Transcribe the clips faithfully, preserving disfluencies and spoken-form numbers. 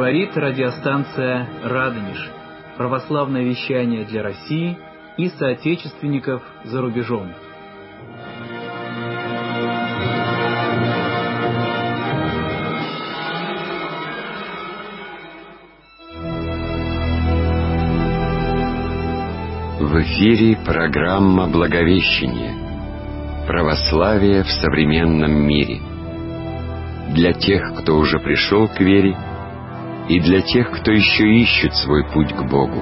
Говорит радиостанция «Радонеж». Православное вещание для России и соотечественников за рубежом. В эфире программа «Благовещение. Православие в современном мире». Для тех, кто уже пришел к вере, и для тех, кто еще ищет свой путь к Богу.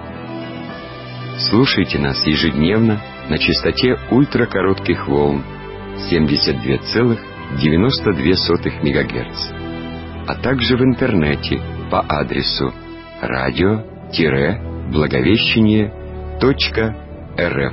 Слушайте нас ежедневно на частоте ультракоротких волн семьдесят два целых девяносто две сотых мегагерца, а также в интернете по адресу радио-благовещение точка рф.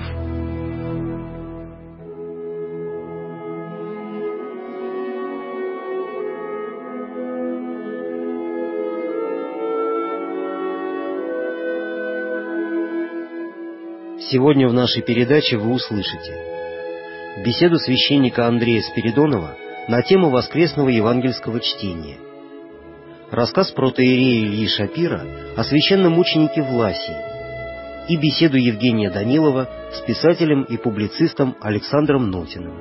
Сегодня в нашей передаче вы услышите беседу священника Андрея Спиридонова на тему воскресного евангельского чтения, рассказ протоиерея Ильи Шапира о священном мученике Власии и беседу Евгения Данилова с писателем и публицистом Александром Нотиным.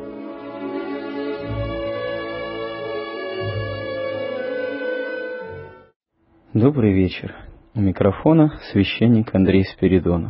Добрый вечер. У микрофона священник Андрей Спиридонов.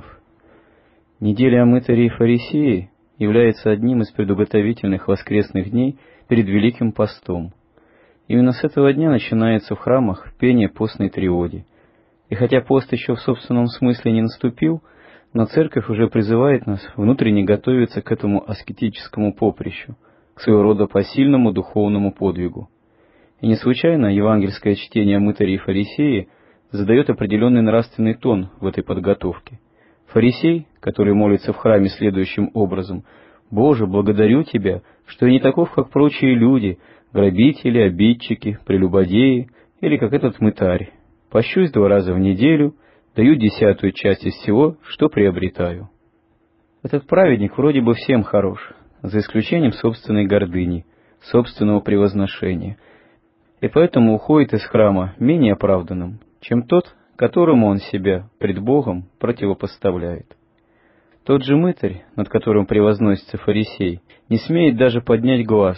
Неделя о мытаре и фарисее является одним из предуготовительных воскресных дней перед Великим постом. Именно с этого дня начинается в храмах пение постной триоди. И хотя пост еще в собственном смысле не наступил, но Церковь уже призывает нас внутренне готовиться к этому аскетическому поприщу, к своего рода посильному духовному подвигу. И не случайно евангельское чтение о мытаре и фарисее задает определенный нравственный тон в этой подготовке. Фарисей, который молится в храме следующим образом: «Боже, благодарю Тебя, что я не таков, как прочие люди, грабители, обидчики, прелюбодеи, или как этот мытарь. Пощусь два раза в неделю, даю десятую часть из всего, что приобретаю». Этот праведник вроде бы всем хорош, за исключением собственной гордыни, собственного превозношения, и поэтому уходит из храма менее оправданным, чем тот, которому он себя пред Богом противопоставляет. Тот же мытарь, над которым превозносится фарисей, не смеет даже поднять глаз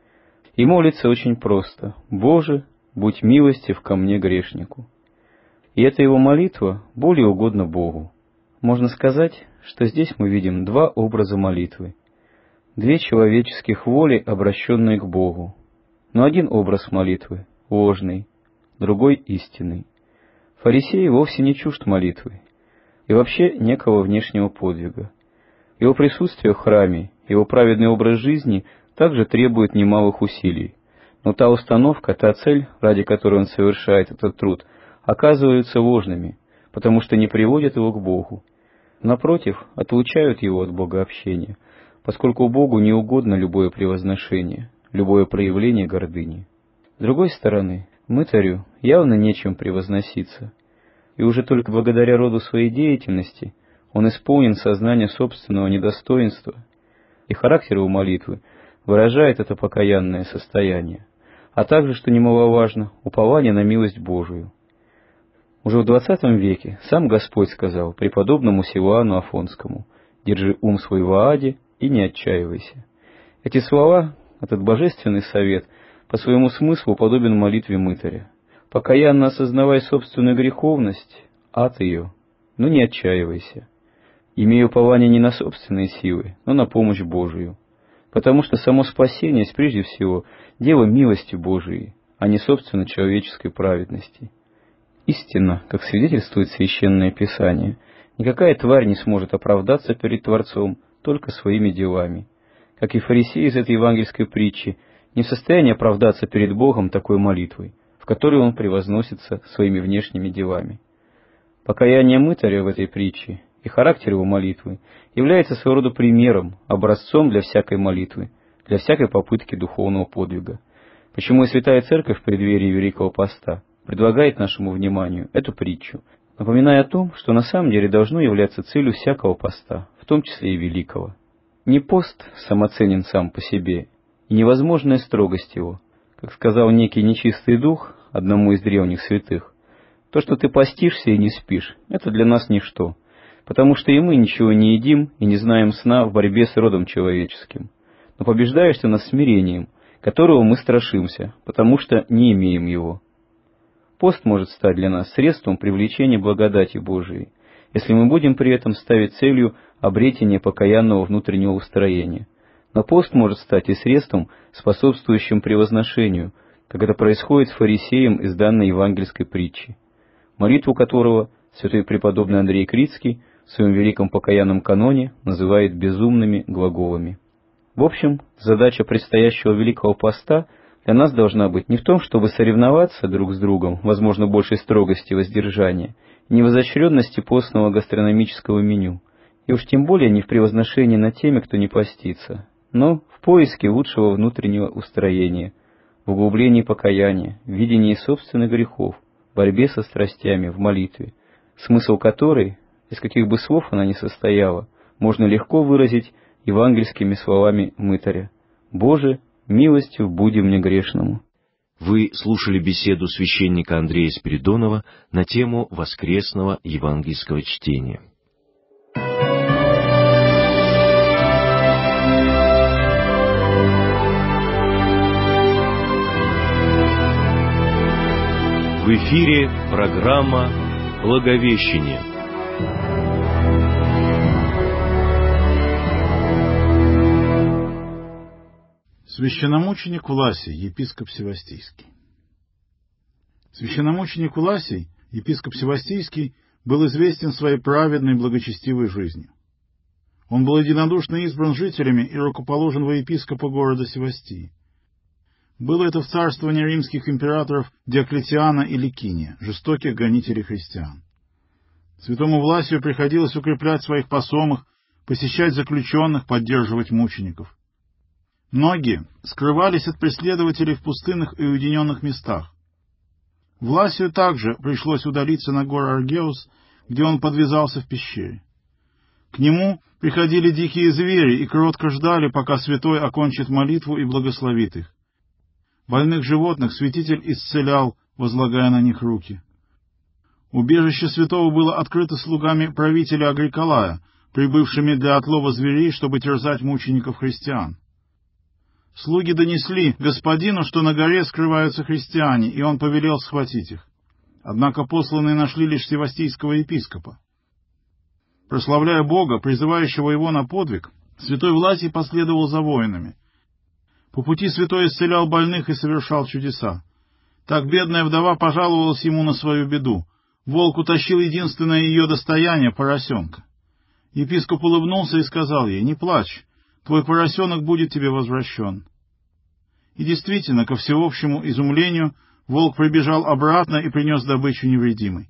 и молится очень просто: «Боже, будь милостив ко мне, грешнику». И эта его молитва более угодна Богу. Можно сказать, что здесь мы видим два образа молитвы, две человеческих воли, обращенные к Богу. Но один образ молитвы ложный, другой истинный. Фарисей вовсе не чужд молитвы и вообще некого внешнего подвига. Его присутствие в храме, его праведный образ жизни также требует немалых усилий, но та установка, та цель, ради которой он совершает этот труд, оказываются ложными, потому что не приводят его к Богу. Напротив, отлучают его от богообщения, поскольку Богу не угодно любое превозношение, любое проявление гордыни. С другой стороны, мытарю явно нечем превозноситься, и уже только благодаря роду своей деятельности он исполнен сознания собственного недостоинства, и характер его молитвы выражает это покаянное состояние, а также, что немаловажно, упование на милость Божию. Уже в двадцатом веке сам Господь сказал преподобному Силуану Афонскому: «Держи ум свой в Ааде и не отчаивайся». Эти слова, этот божественный совет, по своему смыслу подобен молитве мытаря: «Покаянно осознавай собственную греховность, ад ее, но не отчаивайся. Имей упование не на собственные силы, но на помощь Божию, потому что само спасение есть прежде всего дело милости Божией, а не собственно человеческой праведности». Истинно, как свидетельствует Священное Писание, никакая тварь не сможет оправдаться перед Творцом только своими делами. Как и фарисей из этой евангельской притчи не в состоянии оправдаться перед Богом такой молитвой, в которой он превозносится своими внешними делами. Покаяние мытаря в этой притче и характер его молитвы является своего рода примером, образцом для всякой молитвы, для всякой попытки духовного подвига. Почему и Святая Церковь в преддверии Великого Поста предлагает нашему вниманию эту притчу, напоминая о том, что на самом деле должно являться целью всякого поста, в том числе и великого. Не пост самоценен сам по себе, и невозможная строгость его, как сказал некий нечистый дух одному из древних святых: То, что ты постишься и не спишь, это для нас ничто, потому что и мы ничего не едим и не знаем сна в борьбе с родом человеческим. Но побеждаешь ты нас смирением, которого мы страшимся, потому что не имеем его. Пост может стать для нас средством привлечения благодати Божией, если мы будем при этом ставить целью обретения покаянного внутреннего устроения. Но пост может стать и средством, способствующим превозношению, как это происходит с фарисеем из данной евангельской притчи, молитву которого святой преподобный Андрей Критский в своем великом покаянном каноне называет безумными глаголами. В общем, задача предстоящего Великого Поста для нас должна быть не в том, чтобы соревноваться друг с другом, возможно, большей строгости и воздержания, не в изощренности постного гастрономического меню, и уж тем более не в превозношении над теми, кто не постится, но в поиске лучшего внутреннего устроения, в углублении покаяния, в видении собственных грехов, в борьбе со страстями, в молитве, смысл которой, из каких бы слов она ни состояла, можно легко выразить евангельскими словами мытаря: «Боже, милостив буди мне грешному». Вы слушали беседу священника Андрея Спиридонова на тему воскресного евангельского чтения. В эфире программа «Благовещение». Священномученик Власий, епископ Севастийский. Священномученик Власий, епископ Севастийский, был известен своей праведной благочестивой жизнью. Он был единодушно избран жителями и рукоположен во епископа города Севастии. Было это в царствовании римских императоров Диоклетиана и Ликиния, жестоких гонителей христиан. Святому Власию приходилось укреплять своих посомых, посещать заключенных, поддерживать мучеников. Многие скрывались от преследователей в пустынных и уединенных местах. Власию также пришлось удалиться на гору Аргеус, где он подвязался в пещере. К нему приходили дикие звери и кротко ждали, пока святой окончит молитву и благословит их. Больных животных святитель исцелял, возлагая на них руки. Убежище святого было открыто слугами правителя Агриколая, прибывшими для отлова зверей, чтобы терзать мучеников христиан. Слуги донесли господину, что на горе скрываются христиане, и он повелел схватить их. Однако посланные нашли лишь севастийского епископа. Прославляя Бога, призывающего его на подвиг, святой Власий последовал за воинами. По пути святой исцелял больных и совершал чудеса. Так бедная вдова пожаловалась ему на свою беду. Волк утащил единственное ее достояние — поросенка. Епископ улыбнулся и сказал ей: «Не плачь, твой поросенок будет тебе возвращен». И действительно, ко всеобщему изумлению, волк прибежал обратно и принес добычу невредимой.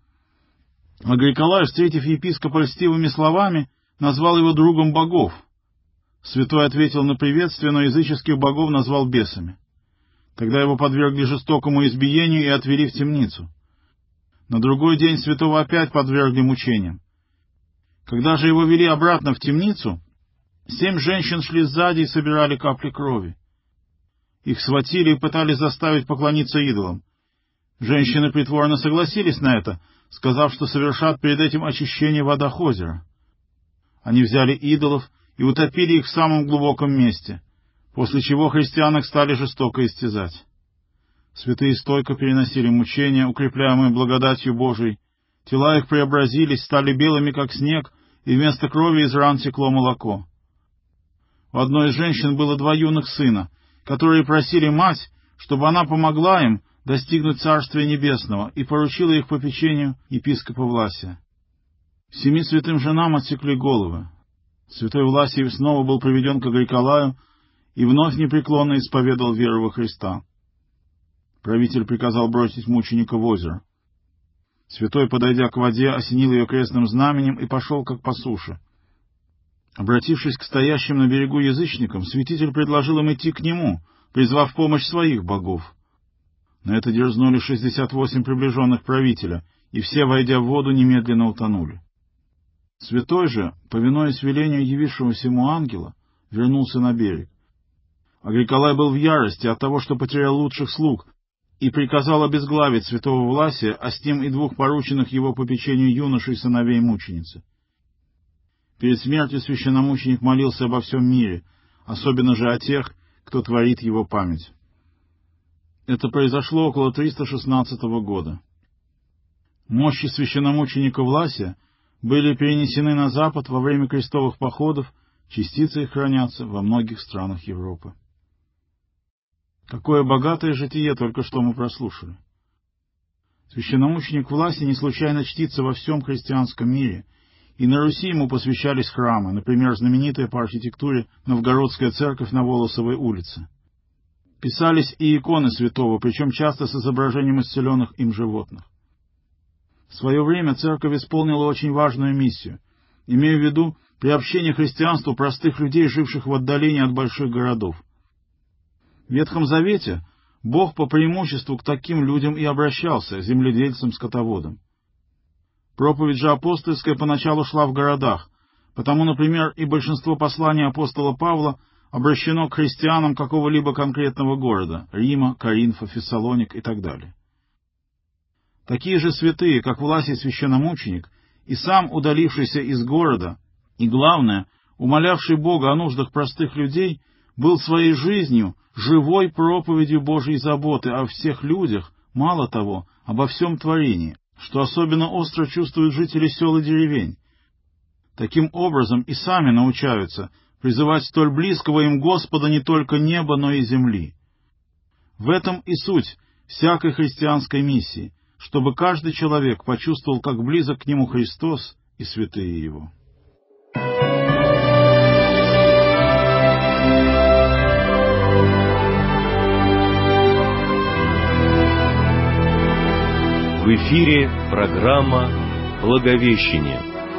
Агриколай, встретив епископа льстивыми словами, назвал его другом богов. Святой ответил на приветствие, но языческих богов назвал бесами. Тогда его подвергли жестокому избиению и отвели в темницу. На другой день святого опять подвергли мучениям. Когда же его вели обратно в темницу, семь женщин шли сзади и собирали капли крови. Их схватили и пытались заставить поклониться идолам. Женщины притворно согласились на это, сказав, что совершат перед этим очищение в водах озера. Они взяли идолов и утопили их в самом глубоком месте, после чего христианок стали жестоко истязать. Святые стойко переносили мучения, укрепляемые благодатью Божией. Тела их преобразились, стали белыми, как снег, и вместо крови из ран текло молоко. У одной из женщин было два юных сына, которые просили мать, чтобы она помогла им достигнуть Царствия Небесного, и поручила их попечению епископа Власия. Семи святым женам отсекли головы. Святой Власий снова был приведен к Агриколаю и вновь непреклонно исповедовал веру во Христа. Правитель приказал бросить мученика в озеро. Святой, подойдя к воде, осенил ее крестным знаменем и пошел как по суше. Обратившись к стоящим на берегу язычникам, святитель предложил им идти к нему, призвав помощь своих богов. На это дерзнули шестьдесят восемь приближенных правителя, и все, войдя в воду, немедленно утонули. Святой же, повинуясь велению явившегося ему ангела, вернулся на берег. Агриколай был в ярости от того, что потерял лучших слуг, и приказал обезглавить святого Власия, а с ним и двух порученных его попечению юношей, сыновей мученицы. Перед смертью священномученик молился обо всем мире, особенно же о тех, кто творит его память. Это произошло около триста шестнадцатого года. Мощи священномученика Власия были перенесены на запад во время крестовых походов, частицы их хранятся во многих странах Европы. Какое богатое житие только что мы прослушали. Священномученик Власий не случайно чтится во всем христианском мире, и на Руси ему посвящались храмы, например, знаменитая по архитектуре Новгородская церковь на Волосовой улице. Писались и иконы святого, причем часто с изображением исцеленных им животных. В свое время церковь исполнила очень важную миссию, имея в виду приобщение к христианству простых людей, живших в отдалении от больших городов. В Ветхом Завете Бог по преимуществу к таким людям и обращался, земледельцам-скотоводам. Проповедь же апостольская поначалу шла в городах, потому, например, и большинство посланий апостола Павла обращено к христианам какого-либо конкретного города — Рима, Коринфа, Фессалоник и так далее. Такие же святые, как Власий священномученик, и сам удалившийся из города, и, главное, умолявший Бога о нуждах простых людей, был своей жизнью живой проповедью Божьей заботы о всех людях, мало того, обо всем творении, что особенно остро чувствуют жители сел и деревень. Таким образом и сами научаются призывать столь близкого им Господа не только неба, но и земли. В этом и суть всякой христианской миссии, чтобы каждый человек почувствовал, как близок к нему Христос и святые Его. В эфире программа «Благовещение».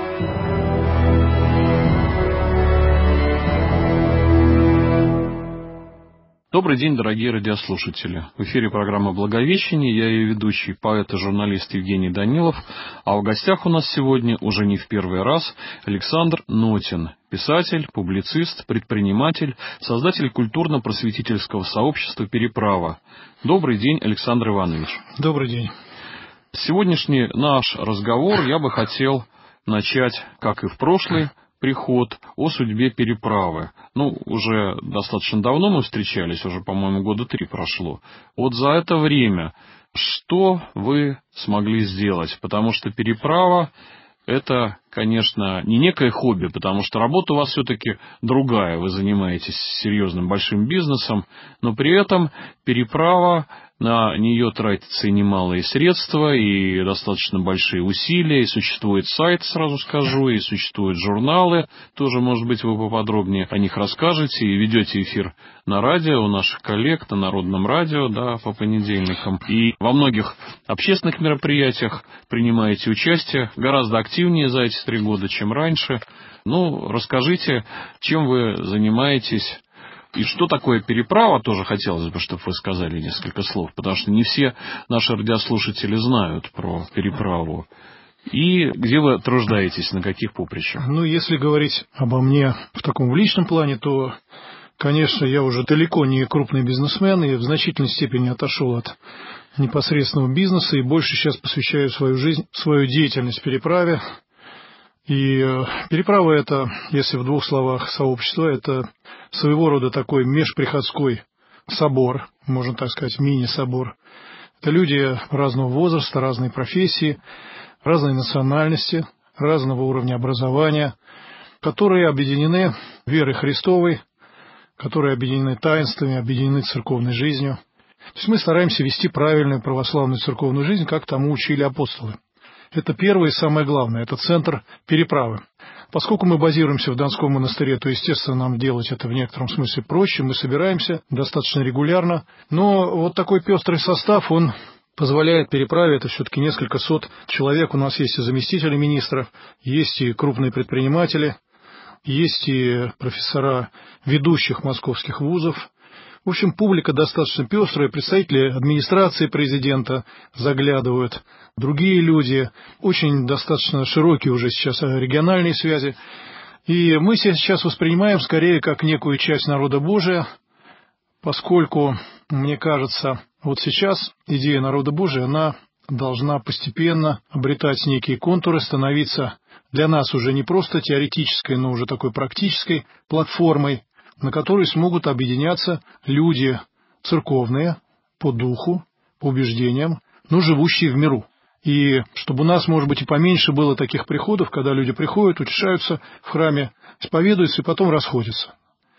Добрый день, дорогие радиослушатели. В эфире программа «Благовещение». Я ее ведущий, поэт и журналист Евгений Данилов. А в гостях у нас сегодня, уже не в первый раз, Александр Нотин, писатель, публицист, предприниматель, создатель культурно-просветительского сообщества «Переправа». Добрый день, Александр Иванович. Добрый день. Сегодняшний наш разговор я бы хотел начать, как и в прошлый приход, о судьбе переправы. Ну, уже достаточно давно мы встречались, уже, по-моему, года три прошло. Вот за это время что вы смогли сделать? Потому что переправа — это, конечно, не некое хобби, потому что работа у вас все-таки другая. Вы занимаетесь серьезным большим бизнесом, но при этом переправа, на нее тратятся и немалые средства, и достаточно большие усилия, и существует сайт, сразу скажу, и существуют журналы. Тоже, может быть, вы поподробнее о них расскажете, и ведете эфир на радио у наших коллег, на Народном радио, да, по понедельникам. И во многих общественных мероприятиях принимаете участие гораздо активнее за эти три года, чем раньше. Ну, расскажите, чем вы занимаетесь. И что такое переправа, тоже хотелось бы, чтобы вы сказали несколько слов, потому что не все наши радиослушатели знают про переправу. И где вы труждаетесь, на каких поприщах? Ну, если говорить обо мне в таком личном плане, то, конечно, я уже далеко не крупный бизнесмен и в значительной степени отошел от непосредственного бизнеса и больше сейчас посвящаю свою жизнь, свою деятельность переправе. И переправа — это, если в двух словах, сообщество, это своего рода такой межприходской собор, можно так сказать, мини-собор. Это люди разного возраста, разной профессии, разной национальности, разного уровня образования, которые объединены верой Христовой, которые объединены таинствами, объединены церковной жизнью. То есть мы стараемся вести правильную православную церковную жизнь, как тому учили апостолы. Это первое и самое главное, это центр переправы. Поскольку мы базируемся в Донском монастыре, то, естественно, нам делать это в некотором смысле проще, мы собираемся достаточно регулярно. Но вот такой пестрый состав, он позволяет переправе, это все-таки несколько сот человек. У нас есть и заместители министров, есть и крупные предприниматели, есть и профессора ведущих московских вузов. В общем, публика достаточно пестрая, представители администрации президента заглядывают, другие люди, очень достаточно широкие уже сейчас региональные связи. И мы себя сейчас воспринимаем скорее как некую часть народа Божия, поскольку, мне кажется, Вот сейчас идея народа Божия, она должна постепенно обретать некие контуры, становиться для нас уже не просто теоретической, но уже такой практической платформой, на которой смогут объединяться люди церковные, по духу, по убеждениям, но живущие в миру. И чтобы у нас, может быть, и поменьше было таких приходов, когда люди приходят, утешаются в храме, исповедуются и потом расходятся.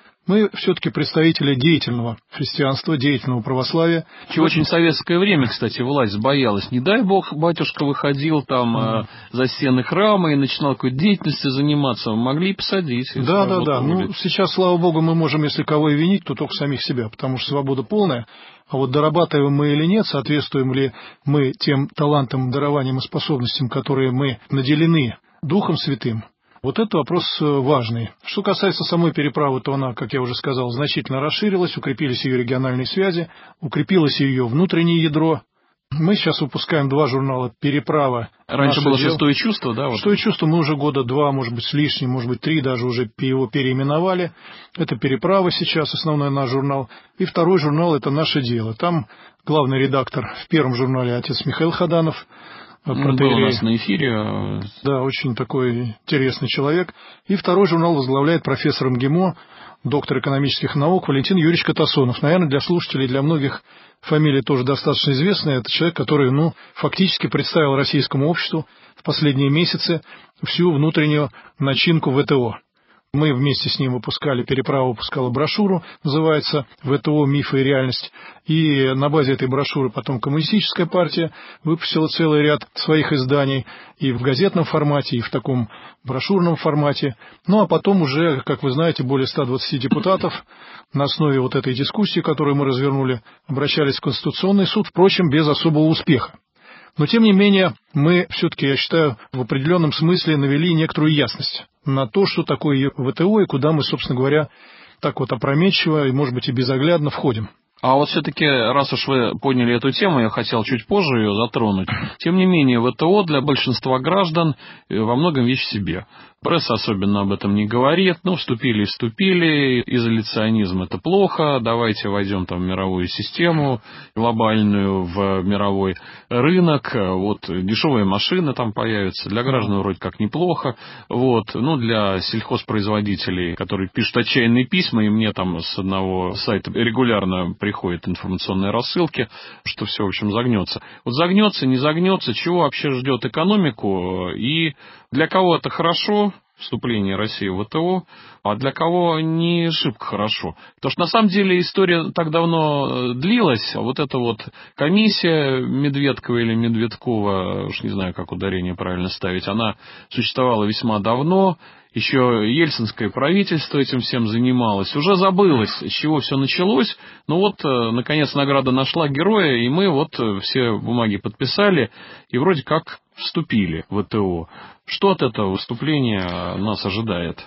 Мы все-таки представители деятельного христианства, деятельного православия. Чего очень в советское время, кстати, власть боялась. Не дай бог, батюшка выходил там mm. э, за стены храма и начинал какой-то деятельностью заниматься. Могли и посадить. И да, да, да. Ну, сейчас, слава богу, мы можем, если кого и винить, то только самих себя, потому что свобода полная. А вот дорабатываем мы или нет, соответствуем ли мы тем талантам, дарованиям и способностям, которые мы наделены Духом Святым, вот это вопрос важный. Что касается самой переправы, то она, как я уже сказал, значительно расширилась, укрепились ее региональные связи, укрепилось ее внутреннее ядро. Мы сейчас выпускаем два журнала «Переправа». Раньше было «Шестое чувство», да? Вот. «Шестое чувство» мы уже года два, может быть, с лишним, может быть, три даже уже его переименовали. Это «Переправа» сейчас, основной наш журнал. И второй журнал – это «Наше дело». Там главный редактор в первом журнале отец Михаил Хаданов. Он был у нас на эфире. Да, очень такой интересный человек. И второй журнал возглавляет профессор МГИМО, доктор экономических наук Валентин Юрьевич Катасонов. Наверное, для слушателей, для многих фамилия тоже достаточно известная. Это человек, который, ну, фактически представил российскому обществу в последние месяцы всю внутреннюю начинку ВТО. Мы вместе с ним выпускали, «Переправа» выпускала брошюру, называется «ВТО. Мифы и реальность». И на базе этой брошюры потом Коммунистическая партия выпустила целый ряд своих изданий и в газетном формате, и в таком брошюрном формате. Ну, а потом уже, как вы знаете, более ста двадцати депутатов на основе вот этой дискуссии, которую мы развернули, обращались в Конституционный суд, впрочем, без особого успеха. Но, тем не менее, мы все-таки, я считаю, в определенном смысле навели некоторую ясность на то, что такое ВТО и куда мы, собственно говоря, так вот опрометчиво и, может быть, и безоглядно входим. А вот все-таки, раз уж вы поняли эту тему, я хотел чуть позже ее затронуть. Тем не менее, ВТО для большинства граждан во многом вещь в себе. Пресса особенно об этом не говорит. Ну, вступили и вступили. Изоляционизм – это плохо. Давайте войдем там в мировую систему глобальную, в мировой рынок. Вот дешевые машины там появятся. Для граждан вроде как неплохо. Вот. Ну, для сельхозпроизводителей, которые пишут отчаянные письма, и мне там с одного сайта регулярно приходят информационные рассылки, что все, в общем, загнется. Вот загнется, не загнется, чего вообще ждет экономику, и для кого это хорошо, вступление России в ВТО, а для кого не шибко хорошо. Потому что на самом деле история так давно длилась, а вот эта вот комиссия Медведкова или Медведкова, уж не знаю, как ударение правильно ставить, она существовала весьма давно. Еще ельцинское правительство этим всем занималось. Уже забылось, с чего все началось. Но вот, наконец, награда нашла героя, и мы вот все бумаги подписали, и вроде как вступили в ВТО. Что от этого выступления нас ожидает?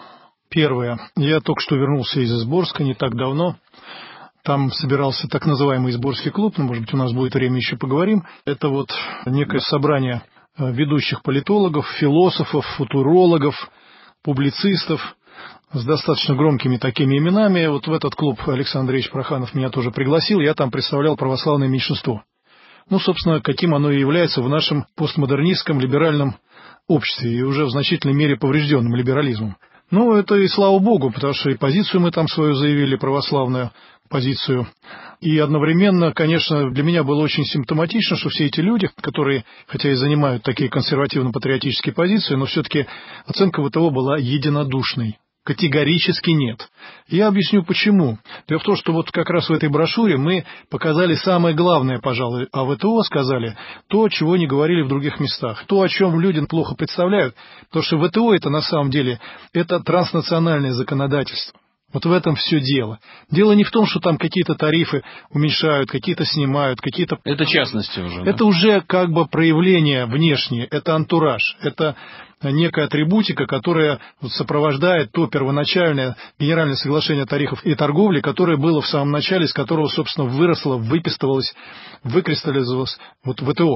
Первое. Я только что вернулся из Изборска не так давно. Там собирался так называемый Изборский клуб, ну, может быть, у нас будет время, еще поговорим. Это вот некое собрание ведущих политологов, философов, футурологов, публицистов с достаточно громкими такими именами. Вот в этот клуб Александр Андреевич Проханов меня тоже пригласил. Я там представлял православное меньшинство. Ну, собственно, каким оно и является в нашем постмодернистском либеральном обществе и уже в значительной мере поврежденным либерализмом. Ну, это и слава богу, потому что и позицию мы там свою заявили, православную позицию. И одновременно, конечно, для меня было очень симптоматично, что все эти люди, которые, хотя и занимают такие консервативно-патриотические позиции, но все-таки оценка ВТО была единодушной. Категорически нет. Я объясню почему. Дело в том, что вот как раз в этой брошюре мы показали самое главное, пожалуй, о ВТО сказали, то, чего не говорили в других местах, то, о чем люди плохо представляют, потому что ВТО это на самом деле это транснациональное законодательство. Вот в этом все дело. Дело не в том, что там какие-то тарифы уменьшают, какие-то снимают, какие-то... Это частности уже. Это да? уже как бы проявление внешнее, это антураж, это некая атрибутика, которая вот сопровождает то первоначальное генеральное соглашение тарифов и торговли, которое было в самом начале, из которого, собственно, выросло, выпистывалось, выкристаллизовалось вот ВТО.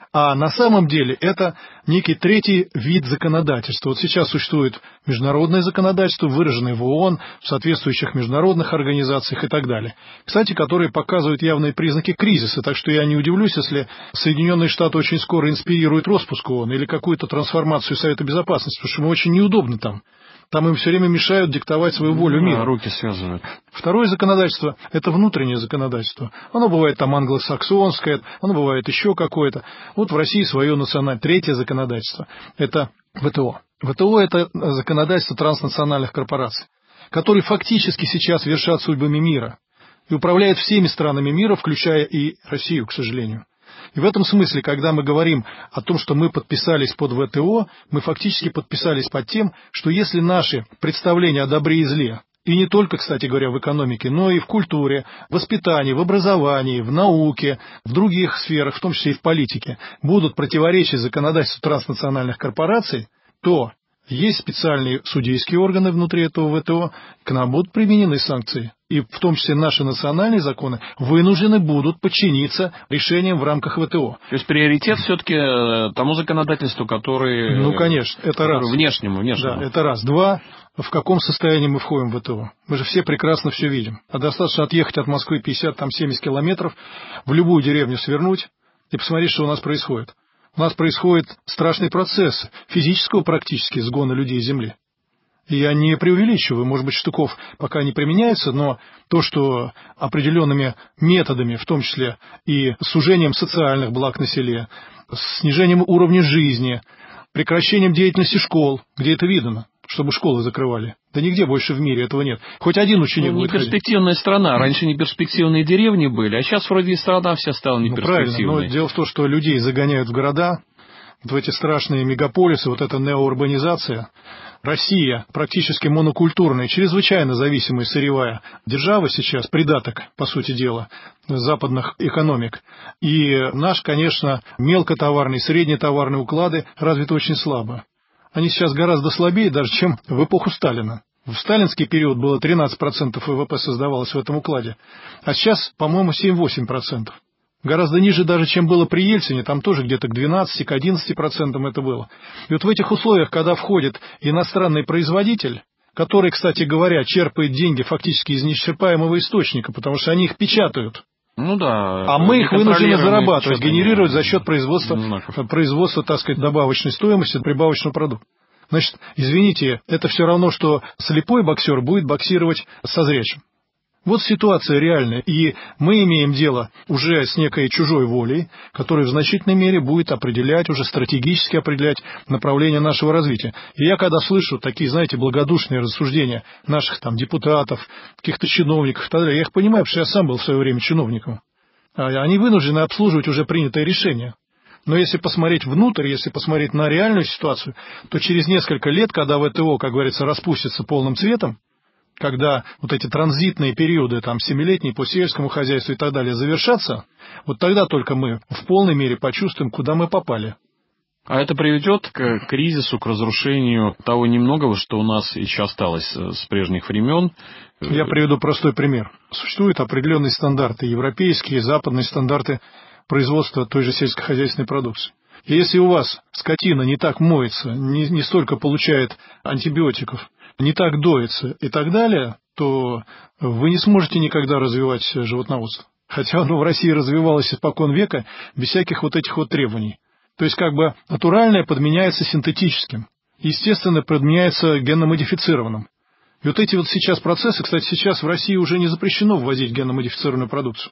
А на самом деле это некий третий вид законодательства. Вот сейчас существует международное законодательство, выраженное в ООН, в соответствующих международных организациях и так далее. Кстати, которые показывают явные признаки кризиса, так что я не удивлюсь, если Соединенные Штаты очень скоро инспирируют распуск ООН или какую-то трансформацию Совета Безопасности, потому что ему очень неудобно там. Там им все время мешают диктовать свою волю миру. Да, руки связывают. Второе законодательство – это внутреннее законодательство. Оно бывает там англосаксонское, оно бывает еще какое-то. Вот в России свое национальное. Третье законодательство – это ВТО. ВТО – это законодательство транснациональных корпораций, которые фактически сейчас вершат судьбами мира и управляют всеми странами мира, включая и Россию, к сожалению. И в этом смысле, когда мы говорим о том, что мы подписались под ВТО, мы фактически подписались под тем, что если наши представления о добре и зле, и не только, кстати говоря, в экономике, но и в культуре, в воспитании, в образовании, в науке, в других сферах, в том числе и в политике, будут противоречить законодательству транснациональных корпораций, то есть специальные судейские органы внутри этого ВТО, к нам будут применены санкции. И в том числе наши национальные законы вынуждены будут подчиниться решениям в рамках ВТО. То есть приоритет все-таки тому законодательству, которое... Ну, конечно, это раз. Внешнему, внешнему. Да, это раз. Два, в каком состоянии мы входим в ВТО. Мы же все прекрасно все видим. А достаточно отъехать от Москвы пятьдесят-семьдесят километров, в любую деревню свернуть и посмотреть, что у нас происходит. У нас происходит страшный процесс физического практически сгона людей с земли. И я не преувеличиваю, может быть, Штыков пока не применяется, но то, что определенными методами, в том числе и сужением социальных благ на селе, снижением уровня жизни, прекращением деятельности школ, где это видно, чтобы школы закрывали. Да нигде больше в мире этого нет. Хоть один ученик ну, будет не перспективная ходить. Страна. Раньше не перспективные деревни были, а сейчас вроде и страна вся стала не ну, перспективной. Правильно, но дело в том, что людей загоняют в города, вот в эти страшные мегаполисы, вот эта неоурбанизация. Россия, практически монокультурная, чрезвычайно зависимая сырьевая держава сейчас, придаток, по сути дела, западных экономик. И наш, конечно, мелкотоварный, среднетоварные уклады развиты очень слабо. Они сейчас гораздо слабее даже, чем в эпоху Сталина. В сталинский период было тринадцать процентов ВВП создавалось в этом укладе, а сейчас, по-моему, семь-восемь процентов. Гораздо ниже даже, чем было при Ельцине, там тоже где-то к двенадцати-одиннадцати процентам это было. И вот в этих условиях, когда входит иностранный производитель, который, кстати говоря, черпает деньги фактически из неисчерпаемого источника, потому что они их печатают. Ну да. А мы их вынуждены зарабатывать, генерировать за счет производства, производства, так сказать, добавочной стоимости, прибавочного продукта. Значит, извините, это все равно, что слепой боксер будет боксировать со зрячим. Вот ситуация реальная, и мы имеем дело уже с некой чужой волей, которая в значительной мере будет определять, уже стратегически определять направление нашего развития. И я когда слышу такие, знаете, благодушные рассуждения наших там депутатов, каких-то чиновников и так далее, я их понимаю, потому что я сам был в свое время чиновником. Они вынуждены обслуживать уже принятое решение. Но если посмотреть внутрь, если посмотреть на реальную ситуацию, то через несколько лет, когда ВТО, как говорится, распустится полным цветом, когда вот эти транзитные периоды, там, семилетние по сельскому хозяйству и так далее, завершатся, вот тогда только мы в полной мере почувствуем, куда мы попали. А это приведет к кризису, к разрушению того немногого, что у нас еще осталось с прежних времен. Я приведу простой пример. Существуют определенные стандарты, европейские, западные стандарты производства той же сельскохозяйственной продукции. И если у вас скотина не так моется, не, не столько получает антибиотиков, не так доится и так далее, то вы не сможете никогда развивать животноводство. Хотя оно в России развивалось испокон века без всяких вот этих вот требований. То есть как бы натуральное подменяется синтетическим, естественно подменяется генно-модифицированным. И вот эти вот сейчас процессы, кстати, сейчас в России уже не запрещено ввозить генно-модифицированную продукцию.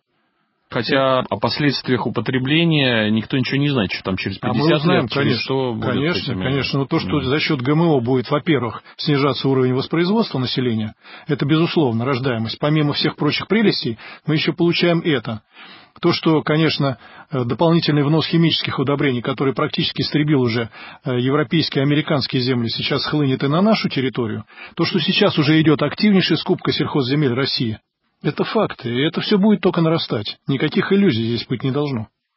Хотя о последствиях употребления никто ничего не знает, что там через пятьдесят а мы узнаем, лет, конечно, что будет. Конечно, этими... конечно. Но то, что за счет ГМО будет, во-первых, снижаться уровень воспроизводства населения, это, безусловно, рождаемость. Помимо всех прочих прелестей, мы еще получаем это. То, что, конечно, дополнительный внос химических удобрений, который практически истребил уже европейские и американские земли, сейчас хлынет и на нашу территорию. То, что сейчас уже идет активнейшая скупка сельхозземель России. Это факты, и это все будет только нарастать. Никаких иллюзий здесь быть не должно.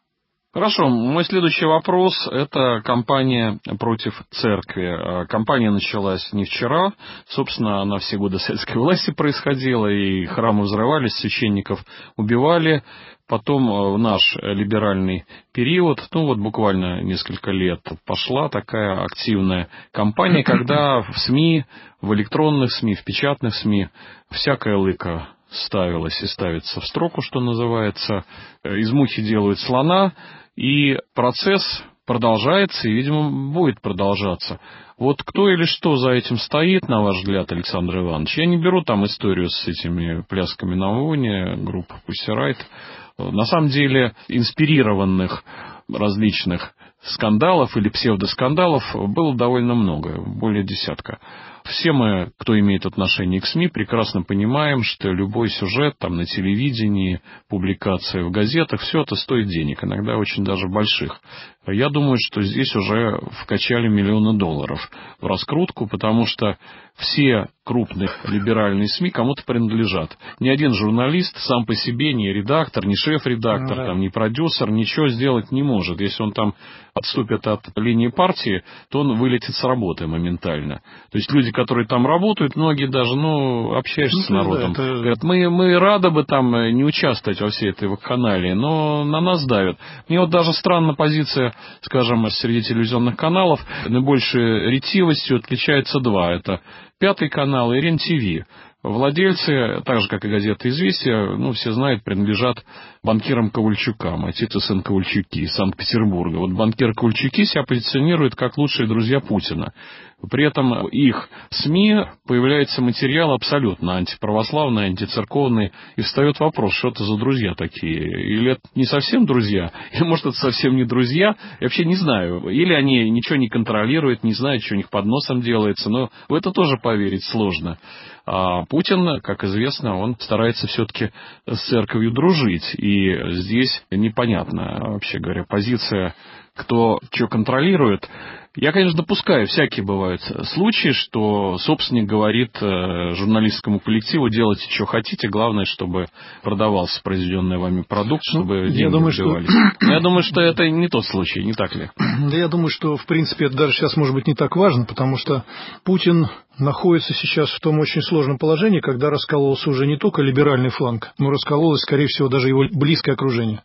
Хорошо, мой следующий вопрос – это кампания против церкви. Кампания началась не вчера, собственно, она все годы советской власти происходила, и храмы взрывались, священников убивали. Потом в наш либеральный период, ну вот буквально несколько лет, пошла такая активная кампания, когда в СМИ, в электронных СМИ, в печатных СМИ всякая лыка ставилась и ставится в строку, что называется. Из мухи делают слона, и процесс продолжается и, видимо, будет продолжаться. Вот кто или что за этим стоит, на ваш взгляд, Александр Иванович? Я не беру там историю с этими плясками на Луне, группа Pussy Riot. На самом деле, инспирированных различных скандалов или псевдоскандалов было довольно много, более десятка. Все мы, кто имеет отношение к СМИ, прекрасно понимаем, что любой сюжет там на телевидении, публикация в газетах, все это стоит денег, иногда очень даже больших. Я думаю, что здесь уже вкачали миллионы долларов в раскрутку, потому что все крупные либеральные СМИ кому-то принадлежат. Ни один журналист сам по себе, ни редактор, ни шеф-редактор, ну, да. там, ни продюсер ничего сделать не может. Если он там отступит от линии партии, то он вылетит с работы моментально. То есть люди, которые там работают, многие даже, ну, общаешься ну, с народом, да, это... говорят, мы, мы рады бы там не участвовать во всей этой вакханалии, но на нас давят. Мне вот даже странна позиция, скажем, среди телевизионных каналов, наибольшей ретивостью отличается два. Это Пятый канал и РЕН-ТВ. Владельцы, так же, как и газета «Известия», ну, все знают, принадлежат банкирам Ковальчукам, отец и сын Ковальчуки из Санкт-Петербурга. Вот банкиры Ковальчуки себя позиционируют как лучшие друзья Путина. При этом их СМИ появляется материал абсолютно антиправославный, антицерковный, и встает вопрос, что это за друзья такие? Или это не совсем друзья, или, может, это совсем не друзья, я вообще не знаю. Или они ничего не контролируют, не знают, что у них под носом делается, но в это тоже поверить сложно. А Путин, как известно, он старается все-таки с церковью дружить, и здесь непонятно, вообще говоря, позиция, кто что контролирует. Я, конечно, допускаю, всякие бывают случаи, что собственник говорит журналистскому коллективу, делайте, что хотите, главное, чтобы продавался произведенный вами продукт, чтобы ну, деньги я думаю, что... я думаю, что это не тот случай, не так ли? Да, я думаю, что, в принципе, это даже сейчас может быть не так важно, потому что Путин находится сейчас в том очень сложном положении, когда раскололся уже не только либеральный фланг, но раскололось, скорее всего, даже его близкое окружение.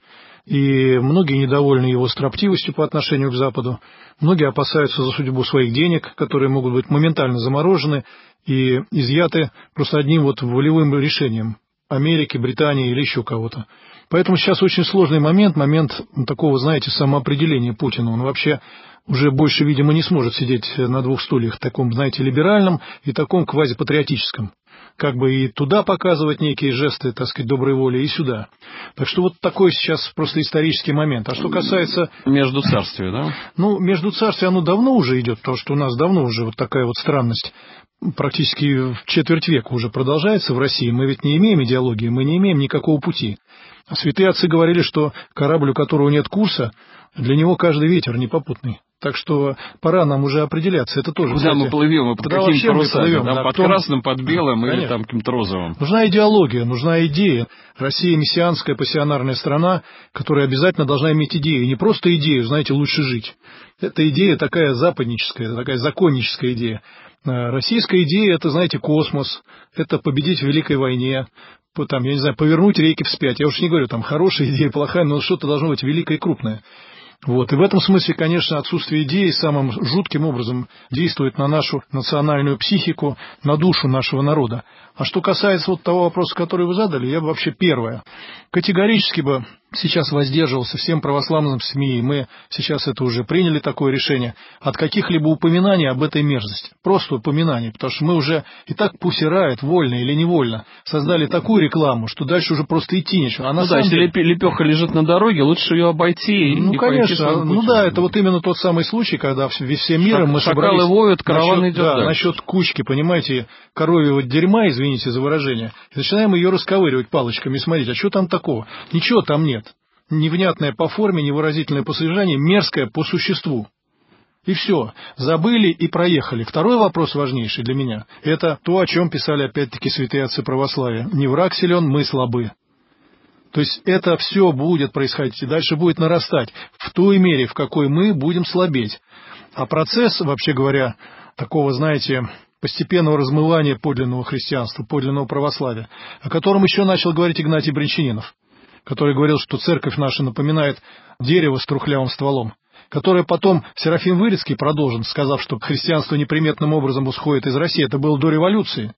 И многие недовольны его строптивостью по отношению к Западу, многие опасаются за судьбу своих денег, которые могут быть моментально заморожены и изъяты просто одним вот волевым решением Америки, Британии или еще кого-то. Поэтому сейчас очень сложный момент, момент такого, знаете, самоопределения Путина. Он вообще уже больше, видимо, не сможет сидеть на двух стульях, таком, знаете, либеральном и таком квазипатриотическом. Как бы и туда показывать некие жесты, так сказать, доброй воли, и сюда. Так что вот такой сейчас просто исторический момент. А что касается... Междуцарствие, да? Ну, междуцарствие, оно давно уже идет, потому что у нас давно уже вот такая вот странность. Практически в четверть века уже продолжается в России. Мы ведь не имеем идеологии, мы не имеем никакого пути. А святые отцы говорили, что корабль, у которого нет курса, для него каждый ветер непопутный. Так что пора нам уже определяться. Это тоже, куда кстати, мы плывем, и под какими парусами, да, под том... красным, под белым Конечно. Или там каким-то розовым. Нужна идеология, нужна идея. Россия мессианская, пассионарная страна, которая обязательно должна иметь идею. И не просто идею, знаете, лучше жить. Это идея такая западническая, такая законническая идея. Российская идея – это, знаете, космос, это победить в Великой войне, там, я не знаю, повернуть реки вспять. Я уж не говорю, там, хорошая идея, плохая, но что-то должно быть великое и крупное. Вот. И в этом смысле, конечно, отсутствие идеи самым жутким образом действует на нашу национальную психику, на душу нашего народа. А что касается вот того вопроса, который вы задали, я бы вообще первое. Категорически бы сейчас воздерживался всем православным СМИ, и мы сейчас это уже приняли такое решение, от каких-либо упоминаний об этой мерзости. Просто упоминаний, потому что мы уже и так Pussy Riot, вольно или невольно, создали такую рекламу, что дальше уже просто идти нечего. А ну на да, если деле... лепеха лежит на дороге, лучше ее обойти. Ну, и конечно, ну да, это вот именно тот самый случай, когда всем миром мы собрались... Шакалы воют, караван насчет, идет. Да, насчет кучки, понимаете, коровьего дерьма, извините за выражение, и начинаем ее расковыривать палочками и смотреть, а что там такого? Ничего там нет. Невнятное по форме, невыразительное по содержанию, мерзкое по существу. И все. Забыли и проехали. Второй вопрос важнейший для меня – это то, о чем писали опять-таки святые отцы православия. Не враг силен, мы слабы. То есть это все будет происходить и дальше будет нарастать в той мере, в какой мы будем слабеть. А процесс, вообще говоря, такого, знаете, постепенного размывания подлинного христианства, подлинного православия, о котором еще начал говорить Игнатий Брянчанинов, который говорил, что церковь наша напоминает дерево с трухлявым стволом, которое потом Серафим Вырицкий продолжил, сказав, что христианство неприметным образом усходит из России. Это было до революции.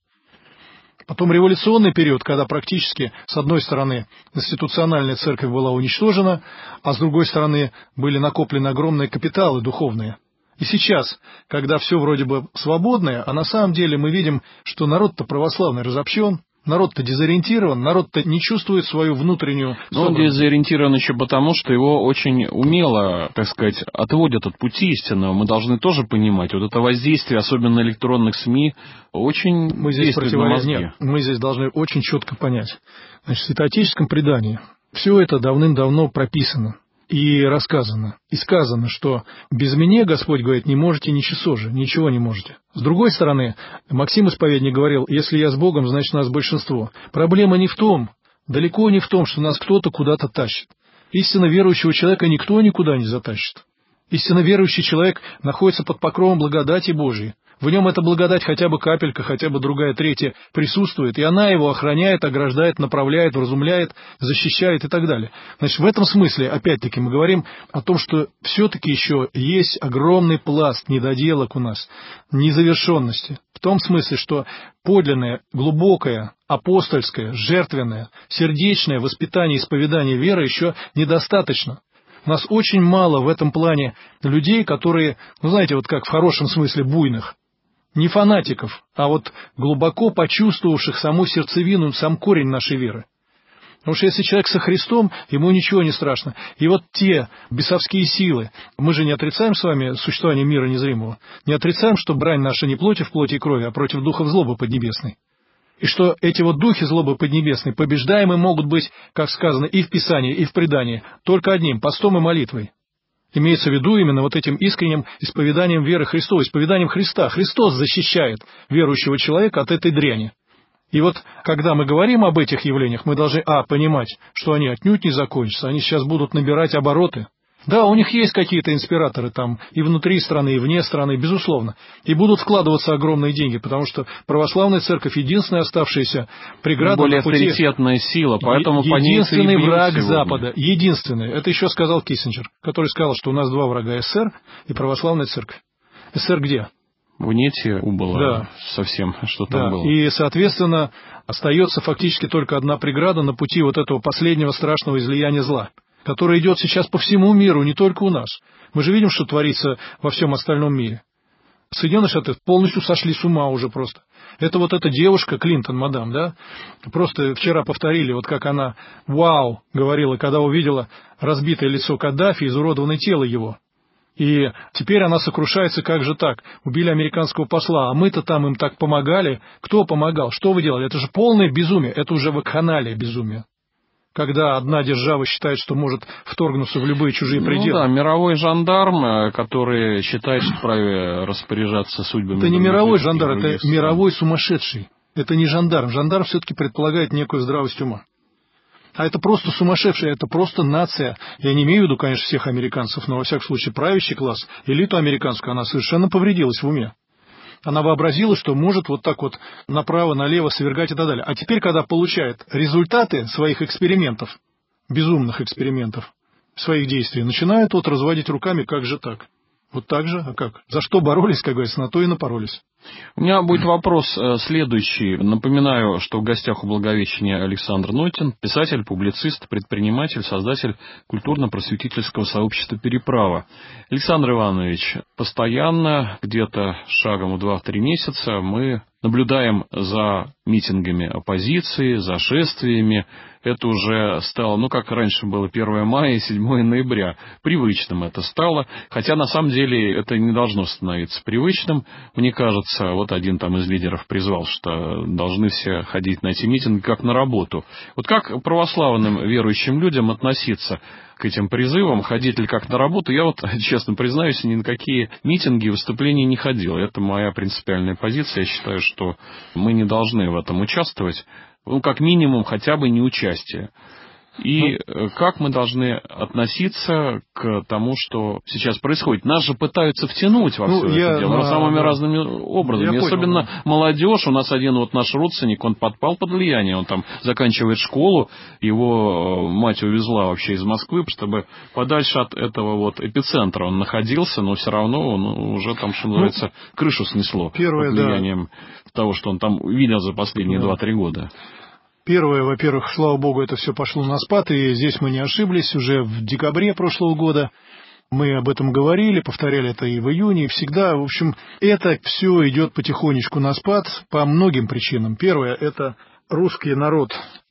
Потом революционный период, когда практически, с одной стороны, институциональная церковь была уничтожена, а с другой стороны, были накоплены огромные капиталы духовные. И сейчас, когда все вроде бы свободное, а на самом деле мы видим, что народ-то православный разобщен, народ-то дезориентирован, народ-то не чувствует свою внутреннюю... Но он дезориентирован еще потому, что его очень умело, так сказать, отводят от пути истинного. Мы должны тоже понимать, вот это воздействие, особенно электронных СМИ, очень мы здесь действует на мозги. Нет, мы здесь должны очень четко понять. Значит, в святоотеческом предании все это давным-давно прописано и рассказано, и сказано, что без меня, Господь говорит, не можете ничего же, ничего не можете. С другой стороны, Максим Исповедник говорил, если я с Богом, значит нас большинство. Проблема не в том, далеко не в том, что нас кто-то куда-то тащит. Истинно верующего человека никто никуда не затащит. Истинно верующий человек находится под покровом благодати Божьей. В нем эта благодать хотя бы капелька, хотя бы другая, третья присутствует, и она его охраняет, ограждает, направляет, вразумляет, защищает и так далее. Значит, в этом смысле, опять-таки, мы говорим о том, что все-таки еще есть огромный пласт недоделок у нас, незавершенности. В том смысле, что подлинное, глубокое, апостольское, жертвенное, сердечное воспитание и исповедание веры еще недостаточно. У нас очень мало в этом плане людей, которые, ну знаете, вот как в хорошем смысле буйных, не фанатиков, а вот глубоко почувствовавших саму сердцевину, сам корень нашей веры. Потому что если человек со Христом, ему ничего не страшно. И вот те бесовские силы, мы же не отрицаем с вами существование мира незримого, не отрицаем, что брань наша не против плоти и крови, а против духов злобы поднебесной. И что эти вот духи злобы поднебесной побеждаемы могут быть, как сказано и в Писании, и в предании, только одним – постом и молитвой. Имеется в виду именно вот этим искренним исповеданием веры Христовой, исповеданием Христа. Христос защищает верующего человека от этой дряни. И вот, когда мы говорим об этих явлениях, мы должны, а, понимать, что они отнюдь не закончатся, они сейчас будут набирать обороты. Да, у них есть какие-то инспираторы там и внутри страны, и вне страны, безусловно. И будут вкладываться огромные деньги, потому что православная церковь — единственная оставшаяся преграда более на пути... авторитетная сила, поэтому е- по ней единственный враг сегодня. Запада. Единственный. Это еще сказал Киссинджер, который сказал, что у нас два врага — СССР и православная церковь. СССР где? В нете убыло да. совсем, что там да. было. И, соответственно, остается фактически только одна преграда на пути вот этого последнего страшного излияния зла, которое идет сейчас по всему миру, не только у нас. Мы же видим, что творится во всем остальном мире. Соединенные Штаты полностью сошли с ума уже просто. Это вот эта девушка, Клинтон, мадам, да, просто вчера повторили, вот как она «вау» говорила, когда увидела разбитое лицо Каддафи, изуродованное тело его. И теперь она сокрушается, как же так, убили американского посла, а мы-то там им так помогали. Кто помогал? Что вы делали? Это же полное безумие, это уже вакханалия безумия. Когда одна держава считает, что может вторгнуться в любые чужие пределы. Ну да, мировой жандарм, который считает, что вправе распоряжаться судьбами... Это не мировой жандарм, это стран. Мировой сумасшедший. Это не жандарм. Жандарм все-таки предполагает некую здравость ума. А это просто сумасшедшая, это просто нация. Я не имею в виду, конечно, всех американцев, но во всяком случае правящий класс, элиту американскую, она совершенно повредилась в уме. Она вообразила, что может вот так вот направо-налево свергать и так далее. А теперь, когда получает результаты своих экспериментов, безумных экспериментов, своих действий, начинает вот разводить руками, как же так? Вот так же? А как? За что боролись, как говорится, на то и напоролись. У меня будет вопрос следующий. Напоминаю, что в гостях у Благовещения Александр Нотин, писатель, публицист, предприниматель, создатель культурно-просветительского сообщества «Переправа». Александр Иванович, постоянно, где-то шагом в два-три месяца мы наблюдаем за митингами оппозиции, за шествиями. Это уже стало, ну, как раньше было первое мая и седьмое ноября. Привычным это стало. Хотя, на самом деле, это не должно становиться привычным. Мне кажется, вот один там из лидеров призвал, что должны все ходить на эти митинги как на работу. Вот как православным верующим людям относиться к этим призывам, ходить ли как на работу? Я вот, честно признаюсь, ни на какие митинги и выступления не ходил. Это моя принципиальная позиция. Я считаю, что мы не должны в этом участвовать. Ну, как минимум, хотя бы не участие. И ну, как мы должны относиться к тому, что сейчас происходит? Нас же пытаются втянуть во ну, все это дело, на, самыми да. разными образами. Я Особенно понял, да. молодежь. У нас один вот наш родственник, он подпал под влияние, он там заканчивает школу, его мать увезла вообще из Москвы, чтобы подальше от этого вот эпицентра он находился, но все равно он уже там, что называется, ну, крышу снесло первое, под влиянием да. того, что он там видел за последние да. два-три года. Первое, во-первых, слава богу, это все пошло на спад, и здесь мы не ошиблись. Уже в декабре прошлого года мы об этом говорили, повторяли это и в июне, и всегда. В общем, это все идет потихонечку на спад по многим причинам. Первое, это русский народ,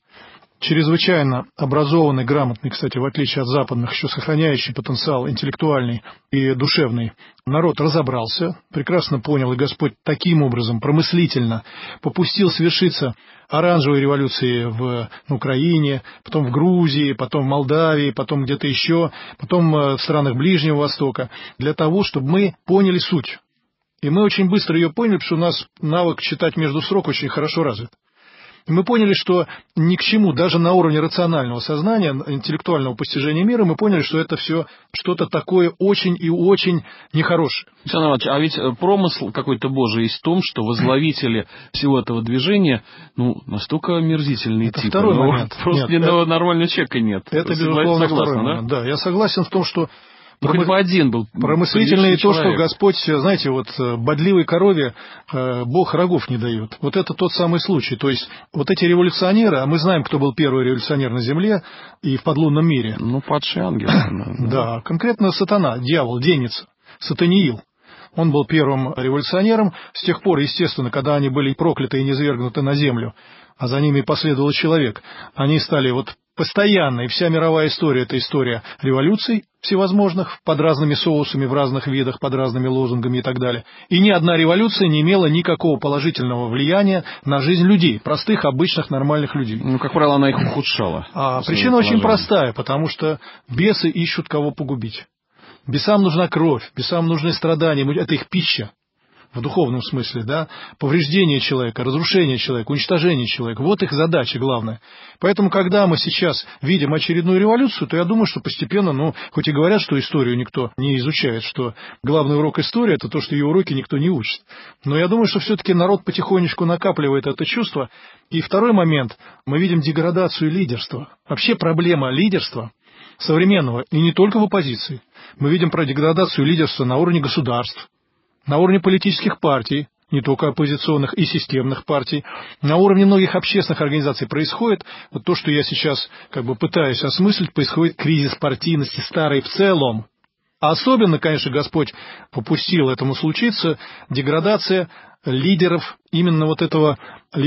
чрезвычайно образованный, грамотный, кстати, в отличие от западных, еще сохраняющий потенциал интеллектуальный и душевный. Народ разобрался, прекрасно понял, и Господь таким образом промыслительно попустил свершиться оранжевой революции в Украине, потом в Грузии, потом в Молдавии, потом где-то еще, потом в странах Ближнего Востока, для того, чтобы мы поняли суть. И мы очень быстро ее поняли, потому что у нас навык читать между строк очень хорошо развит. Мы поняли, что ни к чему, даже на уровне рационального сознания, интеллектуального постижения мира, мы поняли, что это все что-то такое очень и очень нехорошее. Александр Иванович, а ведь промысл какой-то Божий есть в том, что возглавители всего этого движения, ну, настолько омерзительные это типы. Второй ну, момент. Просто нет, ни одного это, нормального человека нет. Это, безусловно, согласен, второй момент. Да? Да, я согласен в том, что Ну, Пром... хоть бы один был. Промыслительный то, что Господь, знаете, вот бодливой корове э, Бог рогов не дает. Вот это тот самый случай. То есть вот эти революционеры, а мы знаем, кто был первый революционер на земле и в подлунном мире. Ну, падший ангел. Да, конкретно сатана, дьявол, Деница, Сатаниил. Он был первым революционером. С тех пор, естественно, когда они были прокляты и низвергнуты на землю, а за ними последовал человек, они стали вот постоянно, и вся мировая история – это история революций всевозможных, под разными соусами, в разных видах, под разными лозунгами и так далее. И ни одна революция не имела никакого положительного влияния на жизнь людей, простых, обычных, нормальных людей. Ну, как правило, она их ухудшала. А причина очень простая, потому что бесы ищут кого погубить. Бесам нужна кровь, бесам нужны страдания, это их пища. В духовном смысле, да, повреждение человека, разрушение человека, уничтожение человека. Вот их задача главная. Поэтому, когда мы сейчас видим очередную революцию, то я думаю, что постепенно, ну, хоть и говорят, что историю никто не изучает, что главный урок истории – это то, что ее уроки никто не учит. Но я думаю, что все-таки народ потихонечку накапливает это чувство. И второй момент – мы видим деградацию лидерства. Вообще проблема лидерства современного, и не только в оппозиции. Мы видим про деградацию лидерства на уровне государств, на уровне политических партий, не только оппозиционных и системных партий, на уровне многих общественных организаций происходит вот то, что я сейчас как бы пытаюсь осмыслить, происходит кризис партийности старой в целом. А особенно, конечно, Господь попустил этому случиться, деградация лидеров именно вот этого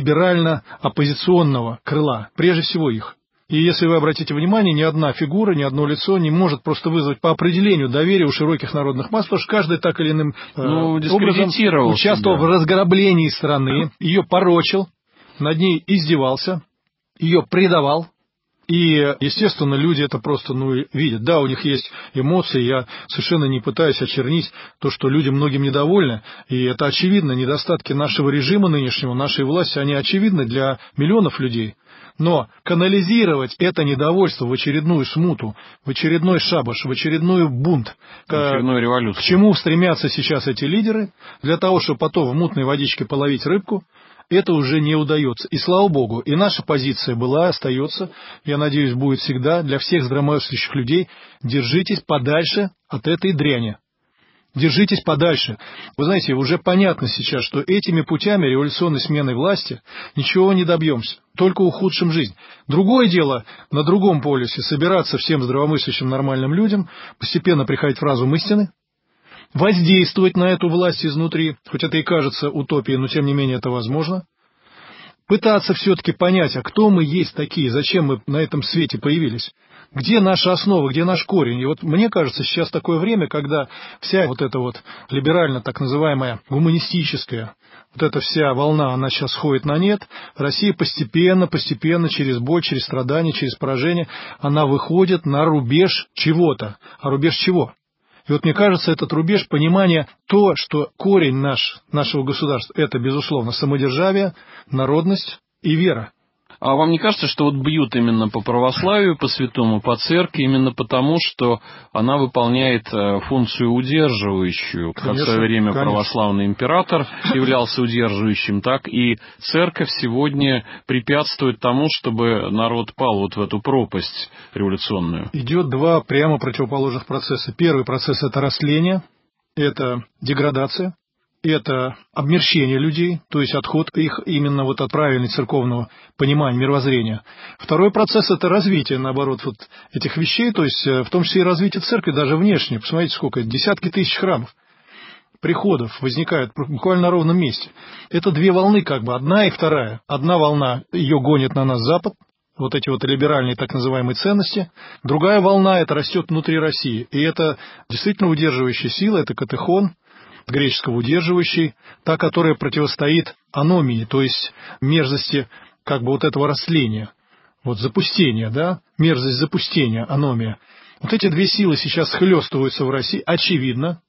либерально-оппозиционного крыла, прежде всего их. И если вы обратите внимание, ни одна фигура, ни одно лицо не может просто вызвать по определению доверие у широких народных масс, потому что каждый так или иным э, ну, образом участвовал себя в разграблении страны, ее порочил, над ней издевался, ее предавал. И, естественно, люди это просто ну, видят. Да, у них есть эмоции, я совершенно не пытаюсь очернить то, что люди многим недовольны. И это очевидно, недостатки нашего режима нынешнего, нашей власти, они очевидны для миллионов людей. Но канализировать это недовольство в очередную смуту, в очередной шабаш, в очередную бунт, в очередную революцию. К чему стремятся сейчас эти лидеры, для того, чтобы потом в мутной водичке половить рыбку, это уже не удается. И слава богу, и наша позиция была, остается, я надеюсь, будет всегда для всех здравомыслящих людей: держитесь подальше от этой дряни. Держитесь подальше. Вы знаете, уже понятно сейчас, что этими путями революционной смены власти ничего не добьемся, только ухудшим жизнь. Другое дело, на другом полюсе собираться всем здравомыслящим нормальным людям, постепенно приходить в разум истины, воздействовать на эту власть изнутри, хоть это и кажется утопией, но тем не менее это возможно, пытаться все-таки понять, а кто мы есть такие, зачем мы на этом свете появились. Где наша основа, где наш корень? И вот мне кажется, сейчас такое время, когда вся вот эта вот либерально так называемая гуманистическая, вот эта вся волна, она сейчас сходит на нет. Россия постепенно, постепенно, через боль, через страдания, через поражение, она выходит на рубеж чего-то. А рубеж чего? И вот мне кажется, этот рубеж понимания то, что корень наш, нашего государства – это, безусловно, самодержавие, народность и вера. А вам не кажется, что вот бьют именно по православию, по святому, по церкви, именно потому, что она выполняет функцию удерживающую? Конечно, как в свое время конечно. Православный император являлся удерживающим, так и церковь сегодня препятствует тому, чтобы народ пал вот в эту пропасть революционную. Идет два прямо противоположных процесса. Первый процесс – это растление, это деградация. Это обмерщение людей, то есть отход их именно вот от правильного церковного понимания, мировоззрения. Второй процесс – это развитие, наоборот, вот этих вещей, то есть в том числе и развитие церкви, даже внешне. Посмотрите, сколько, десятки тысяч храмов, приходов возникают буквально на ровном месте. Это две волны как бы, одна и вторая. Одна волна, ее гонит на нас Запад, вот эти вот либеральные так называемые ценности. Другая волна – это растет внутри России. И это действительно удерживающая сила, это катехон, греческого удерживающий, та, которая противостоит аномии, то есть мерзости как бы вот этого растления, вот запустения, да, мерзость запустения, аномия. Вот эти две силы сейчас схлестываются в России, очевидно,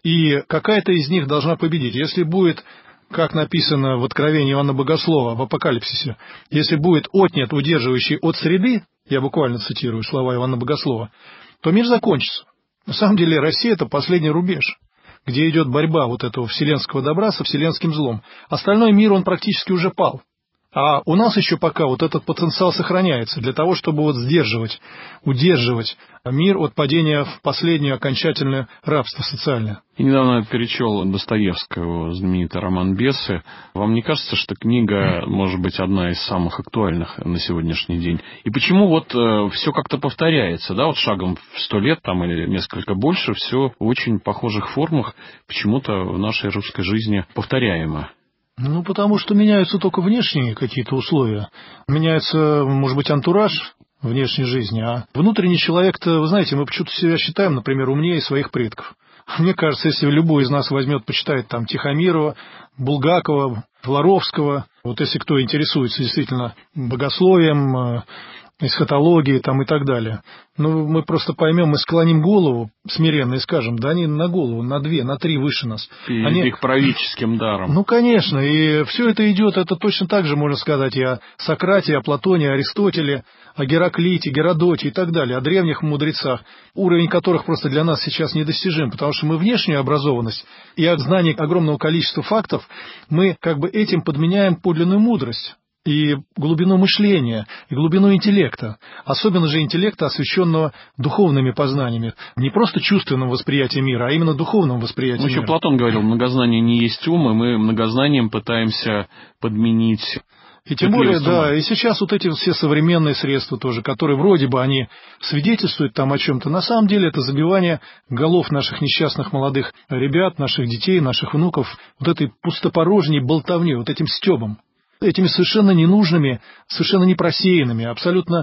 и какая-то из них должна победить. Если будет, как написано в Откровении Иоанна Богослова, в Апокалипсисе, если будет отнят удерживающий от среды, я буквально цитирую слова Иоанна Богослова, то мир закончится. На самом деле Россия – это последний рубеж, где идет борьба вот этого вселенского добра со вселенским злом. Остальной мир, он практически уже пал. А у нас еще пока вот этот потенциал сохраняется для того, чтобы вот сдерживать, удерживать мир от падения в последнее окончательное рабство социальное. И недавно перечел Достоевского знаменитый роман «Бесы». Вам не кажется, что книга может быть одна из самых актуальных на сегодняшний день? И почему вот э, все как-то повторяется, да, вот шагом в сто лет там или несколько больше, все в очень похожих формах почему-то в нашей русской жизни повторяемо? Ну, потому что меняются только внешние какие-то условия. Меняется, может быть, антураж внешней жизни, а внутренний человек-то, вы знаете, мы почему-то себя считаем, например, умнее своих предков. Мне кажется, если любой из нас возьмет, почитает там Тихомирова, Булгакова, Флоровского, вот если кто интересуется действительно богословием, эсхатологией там и так далее, ну, мы просто поймем, мы склоним голову смиренно и скажем, да они на голову, на две, на три выше нас. И они... их правительским даром. Ну, конечно, и все это идет, это точно так же можно сказать и о Сократе, и о Платоне, и о Аристотеле, о Гераклите, Геродоте и так далее, о древних мудрецах, уровень которых просто для нас сейчас недостижим, потому что мы внешнюю образованность и от знаний огромного количества фактов, мы как бы этим подменяем подлинную мудрость. И глубину мышления, и глубину интеллекта, особенно же интеллекта, освященного духовными познаниями, не просто чувственным восприятием мира, а именно духовным восприятием ну, мира. Еще Платон говорил, многознание не есть ум, и мы многознанием пытаемся подменить. И тем более, да, и сейчас вот эти все современные средства тоже, которые вроде бы они свидетельствуют там о чем-то, на самом деле это забивание голов наших несчастных молодых ребят, наших детей, наших внуков, вот этой пустопорожней болтовней, вот этим стебом. Этими совершенно ненужными, совершенно не просеянными, абсолютно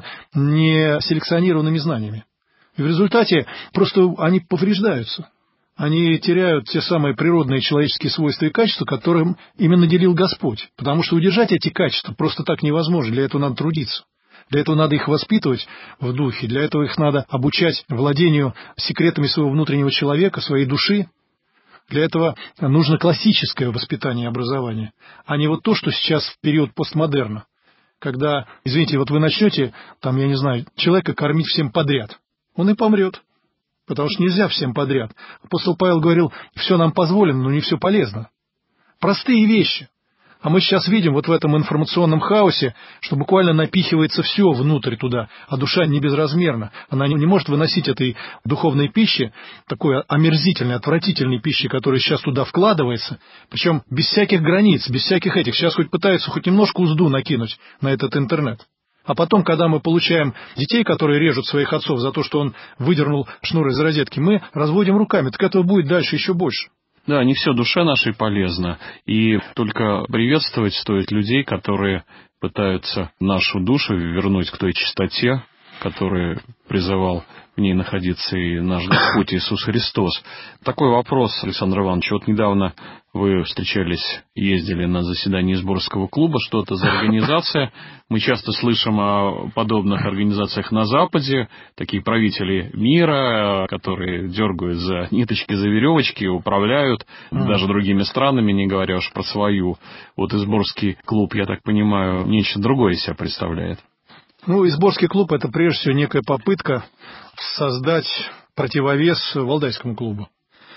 не селекционированными знаниями. И в результате просто они повреждаются. Они теряют те самые природные человеческие свойства и качества, которым именно наделил Господь. Потому что удержать эти качества просто так невозможно, для этого надо трудиться. Для этого надо их воспитывать в духе, для этого их надо обучать владению секретами своего внутреннего человека, своей души. Для этого нужно классическое воспитание и образование, а не вот то, что сейчас в период постмодерна, когда, извините, вот вы начнете, там, я не знаю, человека кормить всем подряд, он и помрет, потому что нельзя всем подряд. Апостол Павел говорил, все нам позволено, но не все полезно. Простые вещи. А мы сейчас видим вот в этом информационном хаосе, что буквально напихивается все внутрь туда, а душа не безразмерна. Она не может выносить этой духовной пищи, такой омерзительной, отвратительной пищи, которая сейчас туда вкладывается, причем без всяких границ, без всяких этих. Сейчас хоть пытаются хоть немножко узду накинуть на этот интернет. А потом, когда мы получаем детей, которые режут своих отцов за то, что он выдернул шнур из розетки, мы разводим руками, так этого будет дальше еще больше. Да, не все душе нашей полезно, и только приветствовать стоит людей, которые пытаются нашу душу вернуть к той чистоте, который призывал в ней находиться и наш Господь Иисус Христос. Такой вопрос, Александр Иванович. Вот недавно вы встречались, ездили на заседание Изборского клуба. Что это за организация? Мы часто слышим о подобных организациях на Западе. Такие правители мира, которые дергают за ниточки, за веревочки, управляют mm. даже другими странами, не говоря уж про свою. Вот Изборский клуб, я так понимаю, нечто другое из себя представляет. Ну, Изборский клуб – это прежде всего некая попытка создать противовес Валдайскому клубу.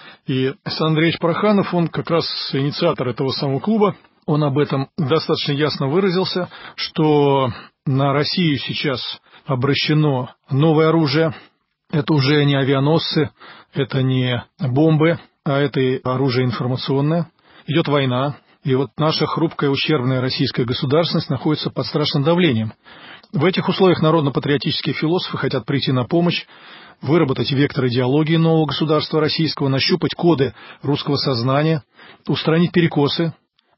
И Александр Андреевич Проханов, он как раз инициатор этого самого клуба, он об этом достаточно ясно выразился, что на Россию сейчас обращено новое оружие. Это уже не авианосцы, это не бомбы, а это оружие информационное. Идет война, и вот наша хрупкая, ущербная российская государственность находится под страшным давлением. В этих условиях народно-патриотические философы хотят прийти на помощь, выработать вектор идеологии нового государства российского, нащупать коды русского сознания, устранить перекосы.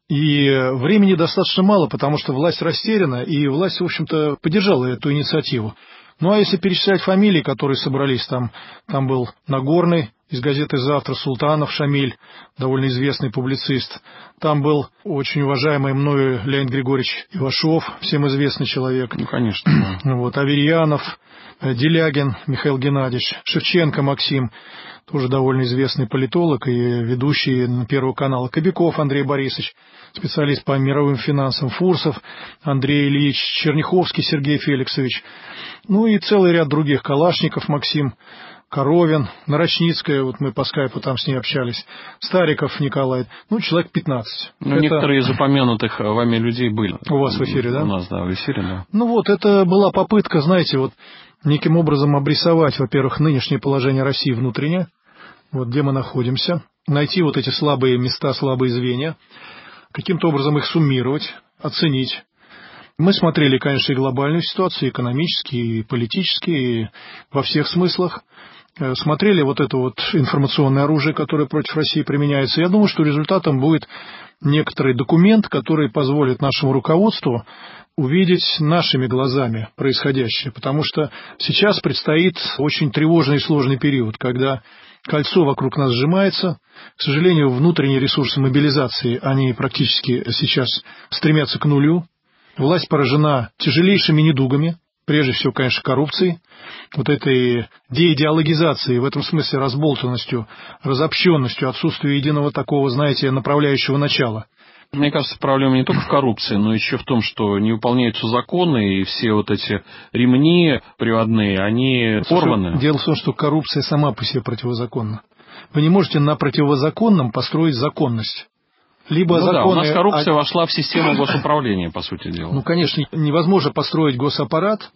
И времени достаточно мало, потому что власть растеряна, и власть, в общем-то, поддержала эту инициативу. Ну, а если перечислять фамилии, которые собрались там, там был Нагорный из газеты «Завтра», Султанов Шамиль, довольно известный публицист. Там был очень уважаемый мною Леонид Григорьевич Ивашов, всем известный человек. Ну, конечно. Вот, Аверьянов, Делягин Михаил Геннадьевич, Шевченко Максим, тоже довольно известный политолог и ведущий Первого канала, Кобяков Андрей Борисович, специалист по мировым финансам, Фурсов Андрей Ильич, Черняховский Сергей Феликсович, ну и целый ряд других, Калашников Максим, Коровин, Нарочницкая, вот мы по скайпу там с ней общались, Стариков Николай, ну, человек пятнадцать. Ну, это... некоторые из упомянутых вами людей были. У вас в эфире, да? У нас, да, в эфире, да. Ну вот, это была попытка, знаете, вот неким образом обрисовать, во-первых, нынешнее положение России внутреннее, вот где мы находимся, найти вот эти слабые места, слабые звенья, каким-то образом их суммировать, оценить. Мы смотрели, конечно, и глобальную ситуацию, и экономически, и политически, и во всех смыслах. Смотрели вот это вот информационное оружие, которое против России применяется. Я думаю, что результатом будет некоторый документ, который позволит нашему руководству увидеть нашими глазами происходящее. Потому что сейчас предстоит очень тревожный и сложный период, когда кольцо вокруг нас сжимается. К сожалению, внутренние ресурсы мобилизации, они практически сейчас стремятся к нулю. Власть поражена тяжелейшими недугами, прежде всего, конечно, коррупцией, вот этой деидеологизацией, в этом смысле разболтанностью, разобщенностью, отсутствием единого такого, знаете, направляющего начала. Мне кажется, проблема не только в коррупции, но еще в том, что не выполняются законы, и все вот эти ремни приводные, они порваны. Дело в том, что коррупция сама по себе противозаконна. Вы не можете на противозаконном построить законность. Либо ну законы... да, у нас коррупция вошла в систему госуправления, по сути дела. Ну, конечно, невозможно построить госаппарат,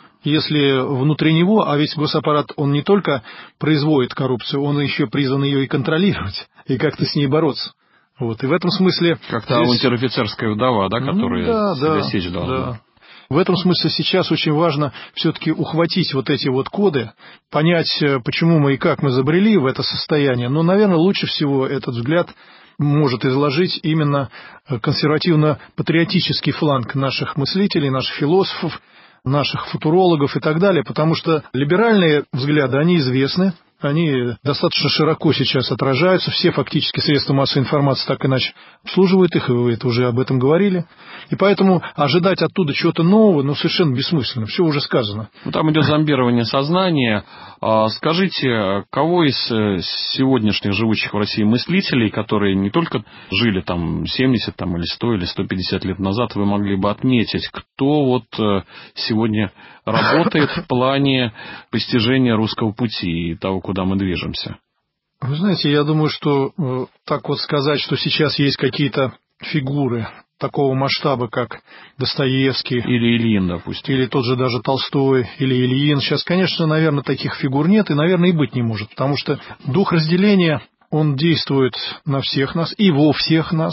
если внутри него, а весь госаппарат, он не только производит коррупцию, он еще призван ее и контролировать, и как-то с ней бороться. Вот, и в этом смысле... Как-то здесь... унтер-офицерская вдова, да, которая ну, да, себя да, сечь должна. Да. В этом смысле сейчас очень важно все-таки ухватить вот эти вот коды, понять, почему мы и как мы забрели в это состояние. Но, наверное, лучше всего этот взгляд может изложить именно консервативно-патриотический фланг наших мыслителей, наших философов, наших футурологов и так далее, потому что либеральные взгляды, они известны, они достаточно широко сейчас отражаются, все фактически средства массовой информации так иначе обслуживают их, и вы это уже об этом говорили. И поэтому ожидать оттуда чего-то нового, ну, совершенно бессмысленно, все уже сказано. Ну, там идет зомбирование сознания. Скажите, кого из сегодняшних живущих в России мыслителей, которые не только жили там семьдесят там, или сто или сто пятьдесят лет назад, вы могли бы отметить, кто вот сегодня работает в плане постижения русского пути и того, куда мы движемся? Вы знаете, я думаю, что э, так вот сказать, что сейчас есть какие-то фигуры такого масштаба, как Достоевский. Или Ильин, допустим. Или тот же даже Толстой, или Ильин. Сейчас, конечно, наверное, таких фигур нет, и, наверное, и быть не может, потому что дух разделения, он действует на всех нас, и во всех нас.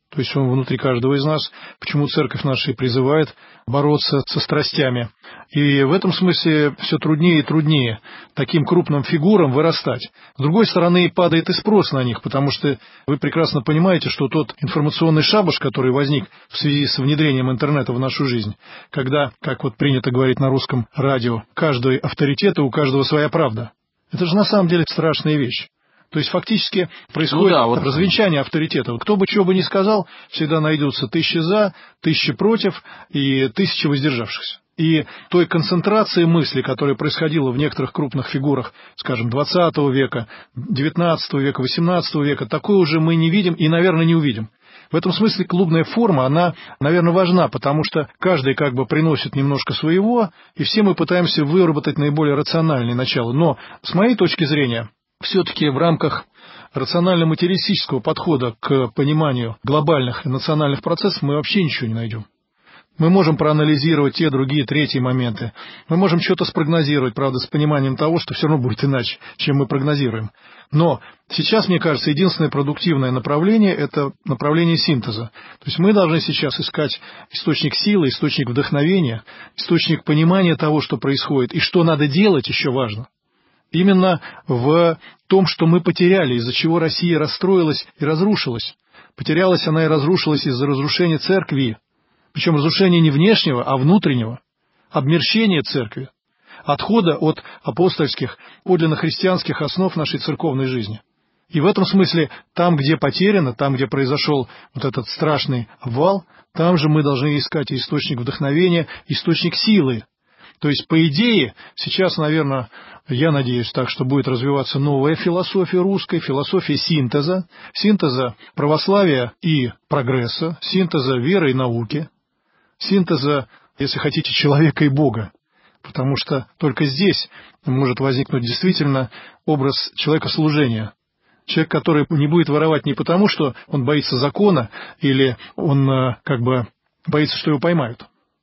То есть он внутри каждого из нас, почему церковь наша и призывает бороться со страстями. И в этом смысле все труднее и труднее таким крупным фигурам вырастать. С другой стороны, падает и спрос на них, потому что вы прекрасно понимаете, что тот информационный шабаш, который возник в связи с внедрением интернета в нашу жизнь, когда, как вот принято говорить на русском радио, каждый авторитет и у каждого своя правда. Это же на самом деле страшная вещь. То есть фактически происходит ну да, вот развенчание авторитетов. Кто бы чего бы ни сказал, всегда найдутся тысячи за, тысячи против и тысячи воздержавшихся. И той концентрации мысли, которая происходила в некоторых крупных фигурах, скажем, двадцатого века, девятнадцатого века, восемнадцатого века, такой уже мы не видим и, наверное, не увидим. В этом смысле клубная форма, она, наверное, важна, потому что каждый как бы приносит немножко своего, и все мы пытаемся выработать наиболее рациональные начала. Но, с моей точки зрения, все-таки в рамках рационально-материалистического подхода к пониманию глобальных и национальных процессов мы вообще ничего не найдем. Мы можем проанализировать те, другие, третьи моменты. Мы можем что-то спрогнозировать, правда, с пониманием того, что все равно будет иначе, чем мы прогнозируем. Но сейчас, мне кажется, единственное продуктивное направление – это направление синтеза. То есть мы должны сейчас искать источник силы, источник вдохновения, источник понимания того, что происходит, и что надо делать, еще важно. Именно в том, что мы потеряли, из-за чего Россия расстроилась и разрушилась. Потерялась она и разрушилась из-за разрушения церкви. Причем разрушения не внешнего, а внутреннего. Обмерщения церкви. Отхода от апостольских, подлинно христианских основ нашей церковной жизни. И в этом смысле, там, где потеряно, там, где произошел вот этот страшный обвал, там же мы должны искать источник вдохновения, источник силы. То есть, по идее, сейчас, наверное, я надеюсь так, что будет развиваться новая философия русская, философия синтеза, синтеза православия и прогресса, синтеза веры и науки, синтеза, если хотите, человека и Бога. Потому что только здесь может возникнуть действительно образ человека-служения. Человек, который не будет воровать не потому, что он боится закона, или он как бы боится, что его поймают.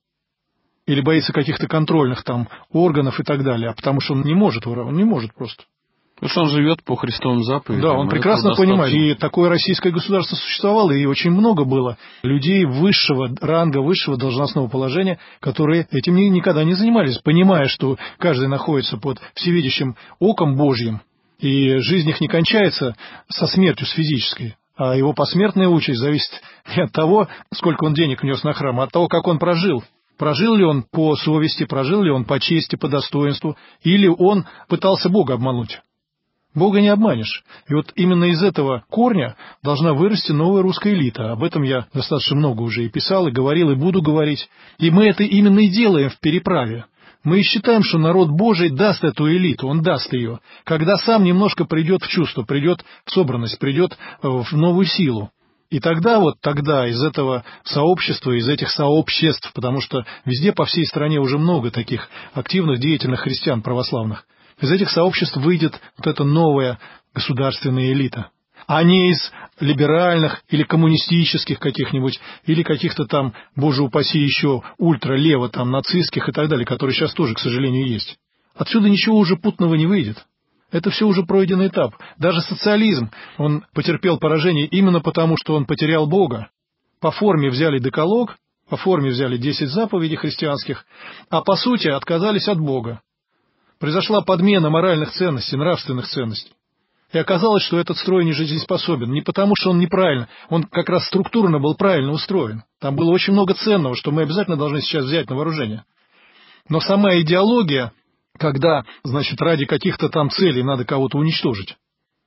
Или боится каких-то контрольных там органов и так далее, а потому что он не может воровать, он не может просто. Потому что он живет по Христовым заповедям. Да, он прекрасно понимает. И такое российское государство существовало, и очень много было людей высшего ранга, высшего должностного положения, которые этим никогда не занимались, понимая, что каждый находится под всевидящим оком Божьим, и жизнь их не кончается со смертью, с физической. А его посмертная участь зависит не от того, сколько он денег внес на храм, а от того, как он прожил. Прожил ли он по совести, прожил ли он по чести, по достоинству, или он пытался Бога обмануть. Бога не обманешь. И вот именно из этого корня должна вырасти новая русская элита. Об этом я достаточно много уже и писал, и говорил, и буду говорить. И мы это именно и делаем в переправе. Мы и считаем, что народ Божий даст эту элиту, он даст ее, когда сам немножко придет в чувство, придет в собранность, придет в новую силу. И тогда вот тогда из этого сообщества, из этих сообществ, потому что везде по всей стране уже много таких активных, деятельных христиан православных, из этих сообществ выйдет вот эта новая государственная элита, а не из либеральных или коммунистических каких-нибудь, или каких-то там, боже упаси, еще ультралево, там, нацистских и так далее, которые сейчас тоже, к сожалению, есть. Отсюда ничего уже путного не выйдет. Это все уже пройденный этап. Даже социализм, он потерпел поражение именно потому, что он потерял Бога. По форме взяли декалог, по форме взяли десять заповедей христианских, а по сути отказались от Бога. Произошла подмена моральных ценностей, нравственных ценностей. И оказалось, что этот строй не жизнеспособен. Не потому, что он неправильно, он как раз структурно был правильно устроен. Там было очень много ценного, что мы обязательно должны сейчас взять на вооружение. Но сама идеология, когда, значит, ради каких-то там целей надо кого-то уничтожить,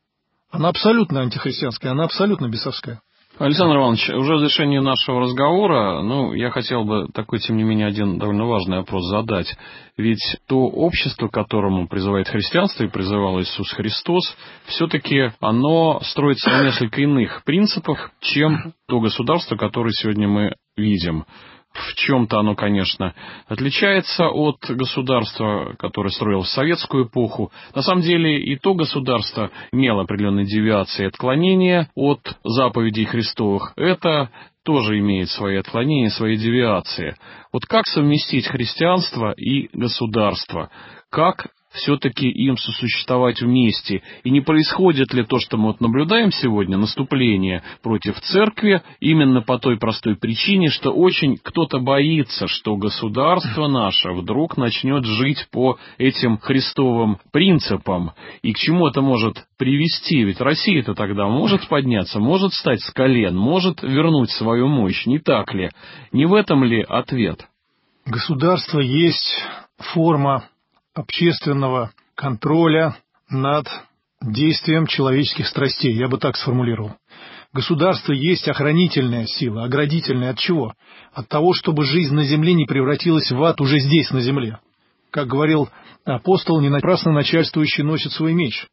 она абсолютно антихристианская, она абсолютно бесовская. Александр Иванович, уже в завершении нашего разговора, ну, я хотел бы такой, тем не менее, один довольно важный вопрос задать. Ведь то общество, к которому призывает христианство и призывал Иисус Христос, все-таки оно строится на несколько иных принципах, чем то государство, которое сегодня мы видим. В чем-то оно, конечно, отличается от государства, которое строилось в советскую эпоху. На самом деле и то государство имело определенные девиации и отклонения от заповедей Христовых. Это тоже имеет свои отклонения, свои девиации. Вот как совместить христианство и государство? Как все-таки им сосуществовать вместе? И не происходит ли то, что мы вот наблюдаем сегодня, наступление против церкви, именно по той простой причине, что очень кто-то боится, что государство наше вдруг начнет жить по этим христовым принципам, и к чему это может привести? Ведь Россия-то тогда может подняться, может встать с колен, может вернуть свою мощь, не так ли? Не в этом ли ответ? Государство есть форма общественного контроля над действием человеческих страстей, я бы так сформулировал. Государство есть охранительная сила, оградительная от чего? От того, чтобы жизнь на земле не превратилась в ад уже здесь, на земле. Как говорил апостол, не напрасно начальствующий носит свой меч.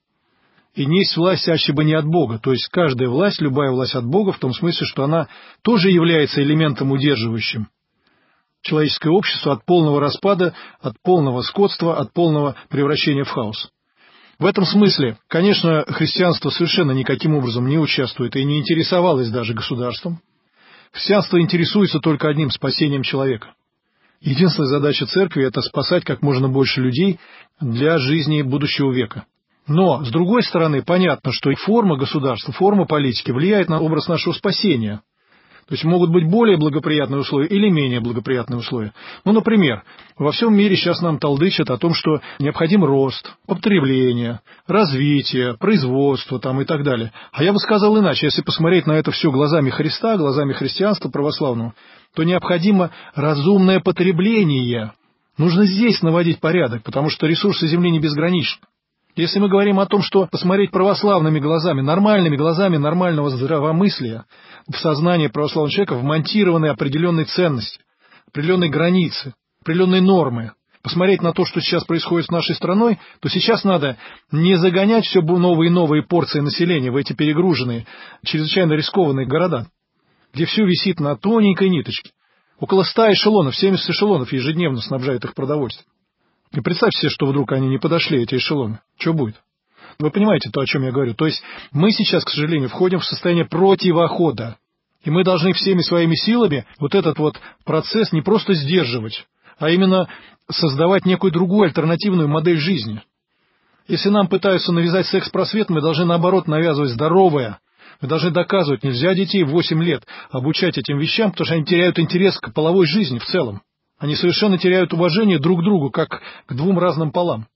И несть власть аще бы не от Бога. То есть каждая власть, любая власть от Бога, в том смысле, что она тоже является элементом удерживающим человеческое общество от полного распада, от полного скотства, от полного превращения в хаос. В этом смысле, конечно, христианство совершенно никаким образом не участвует и не интересовалось даже государством. Христианство интересуется только одним – спасением человека. Единственная задача церкви – это спасать как можно больше людей для жизни будущего века. Но, с другой стороны, понятно, что и форма государства, форма политики влияет на образ нашего спасения. То есть могут быть более благоприятные условия или менее благоприятные условия. Ну, например, во всем мире сейчас нам толдычат о том, что необходим рост, потребление, развитие, производство там и так далее. А я бы сказал иначе, если посмотреть на это все глазами Христа, глазами христианства православного, то необходимо разумное потребление. Нужно здесь наводить порядок, потому что ресурсы Земли не безграничны. Если мы говорим о том, что посмотреть православными глазами, нормальными глазами нормального здравомыслия, в сознание православного человека вмонтированы определенные ценности, определенные границы, определенные нормы. Посмотреть на то, что сейчас происходит с нашей страной, то сейчас надо не загонять все новые и новые порции населения в эти перегруженные, чрезвычайно рискованные города, где все висит на тоненькой ниточке. Около ста эшелонов, семьдесят эшелонов ежедневно снабжают их продовольствием. И представьте себе, что вдруг они не подошли, эти эшелоны. Что будет? Вы понимаете то, о чем я говорю? То есть мы сейчас, к сожалению, входим в состояние противохода. И мы должны всеми своими силами вот этот вот процесс не просто сдерживать, а именно создавать некую другую альтернативную модель жизни. Если нам пытаются навязать секс-просвет, мы должны, наоборот, навязывать здоровое. Мы должны доказывать, нельзя детей в восемь лет обучать этим вещам, потому что они теряют интерес к половой жизни в целом. Они совершенно теряют уважение друг к другу, как к двум разным полам.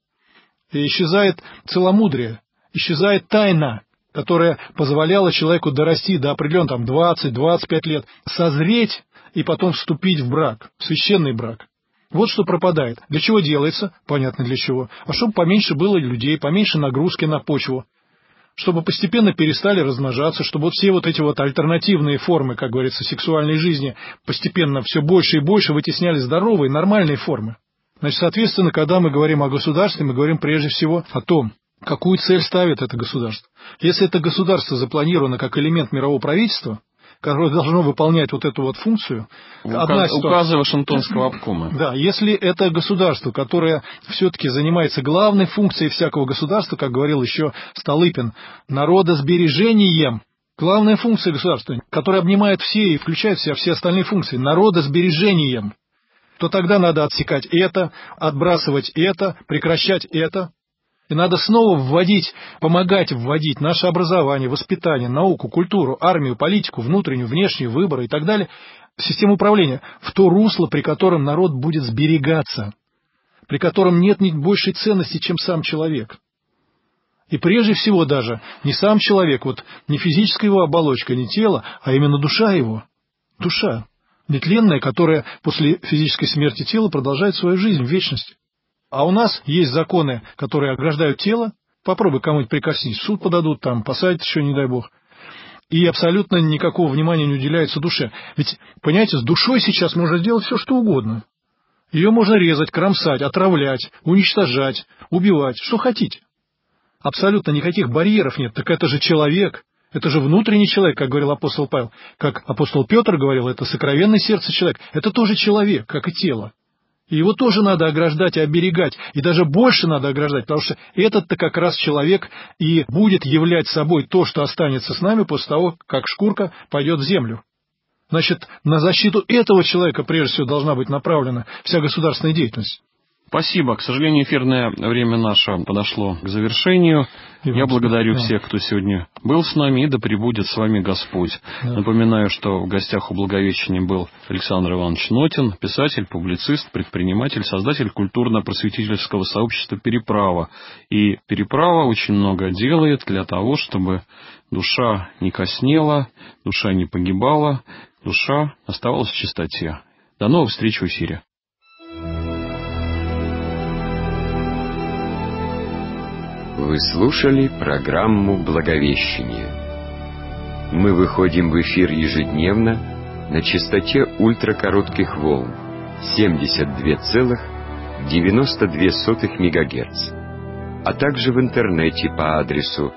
И исчезает целомудрие, исчезает тайна, которая позволяла человеку дорасти до определенного там двадцать-двадцать пять лет, созреть и потом вступить в брак, в священный брак. Вот что пропадает. Для чего делается? Понятно для чего. А чтобы поменьше было людей, поменьше нагрузки на почву, чтобы постепенно перестали размножаться, чтобы вот все вот эти вот альтернативные формы, как говорится, сексуальной жизни постепенно все больше и больше вытесняли здоровые, нормальные формы. Значит, соответственно, когда мы говорим о государстве, мы говорим прежде всего о том, какую цель ставит это государство. Если это государство запланировано как элемент мирового правительства, которое должно выполнять вот эту вот функцию. Указ, указы Вашингтонского обкома. Да, если это государство, которое все-таки занимается главной функцией всякого государства, как говорил еще Столыпин, народосбережением, главная функция государства, которая обнимает все и включает в себя все остальные функции, народосбережением, то тогда надо отсекать это, отбрасывать это, прекращать это. И надо снова вводить, помогать вводить наше образование, воспитание, науку, культуру, армию, политику, внутреннюю, внешнюю, выборы и так далее, систему управления, в то русло, при котором народ будет сберегаться, при котором нет ни большей ценности, чем сам человек. И прежде всего даже не сам человек, вот не физическая его оболочка, не тело, а именно душа его, душа, нетленная, которая после физической смерти тела продолжает свою жизнь в вечности. А у нас есть законы, которые ограждают тело. Попробуй кому-нибудь прикоснись, в суд подадут, там, посадят еще, не дай бог. И абсолютно никакого внимания не уделяется душе. Ведь, понимаете, с душой сейчас можно сделать все, что угодно. Ее можно резать, кромсать, отравлять, уничтожать, убивать, что хотите. Абсолютно никаких барьеров нет. Так это же человек, это же внутренний человек, как говорил апостол Павел. Как апостол Петр говорил, это сокровенное сердце человека. Это тоже человек, как и тело. И его тоже надо ограждать и оберегать, и даже больше надо ограждать, потому что этот-то как раз человек и будет являть собой то, что останется с нами после того, как шкурка пойдет в землю. Значит, на защиту этого человека прежде всего должна быть направлена вся государственная деятельность. Спасибо. К сожалению, эфирное время наше подошло к завершению. Я благодарю да. всех, кто сегодня был с нами, и да пребудет с вами Господь. Да. Напоминаю, что в гостях у Благовещения был Александр Иванович Нотин, писатель, публицист, предприниматель, создатель культурно-просветительского сообщества «Переправа». И «Переправа» очень много делает для того, чтобы душа не коснела, душа не погибала, душа оставалась в чистоте. До новых встреч в эфире. Вы слушали программу «Благовещение». Мы выходим в эфир ежедневно на частоте ультракоротких волн семьдесят два целых девяносто две сотых мегагерц, а также в интернете по адресу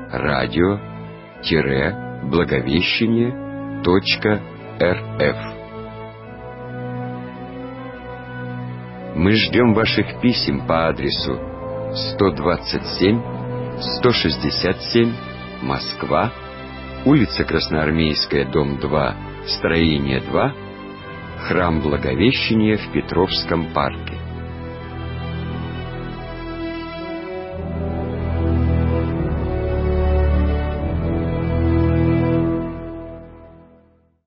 радио-благовещение точка рф. Мы ждем ваших писем по адресу сто двадцать семь сто шестьдесят семь, Москва, улица Красноармейская, дом два, строение два, Храм Благовещения в Петровском парке.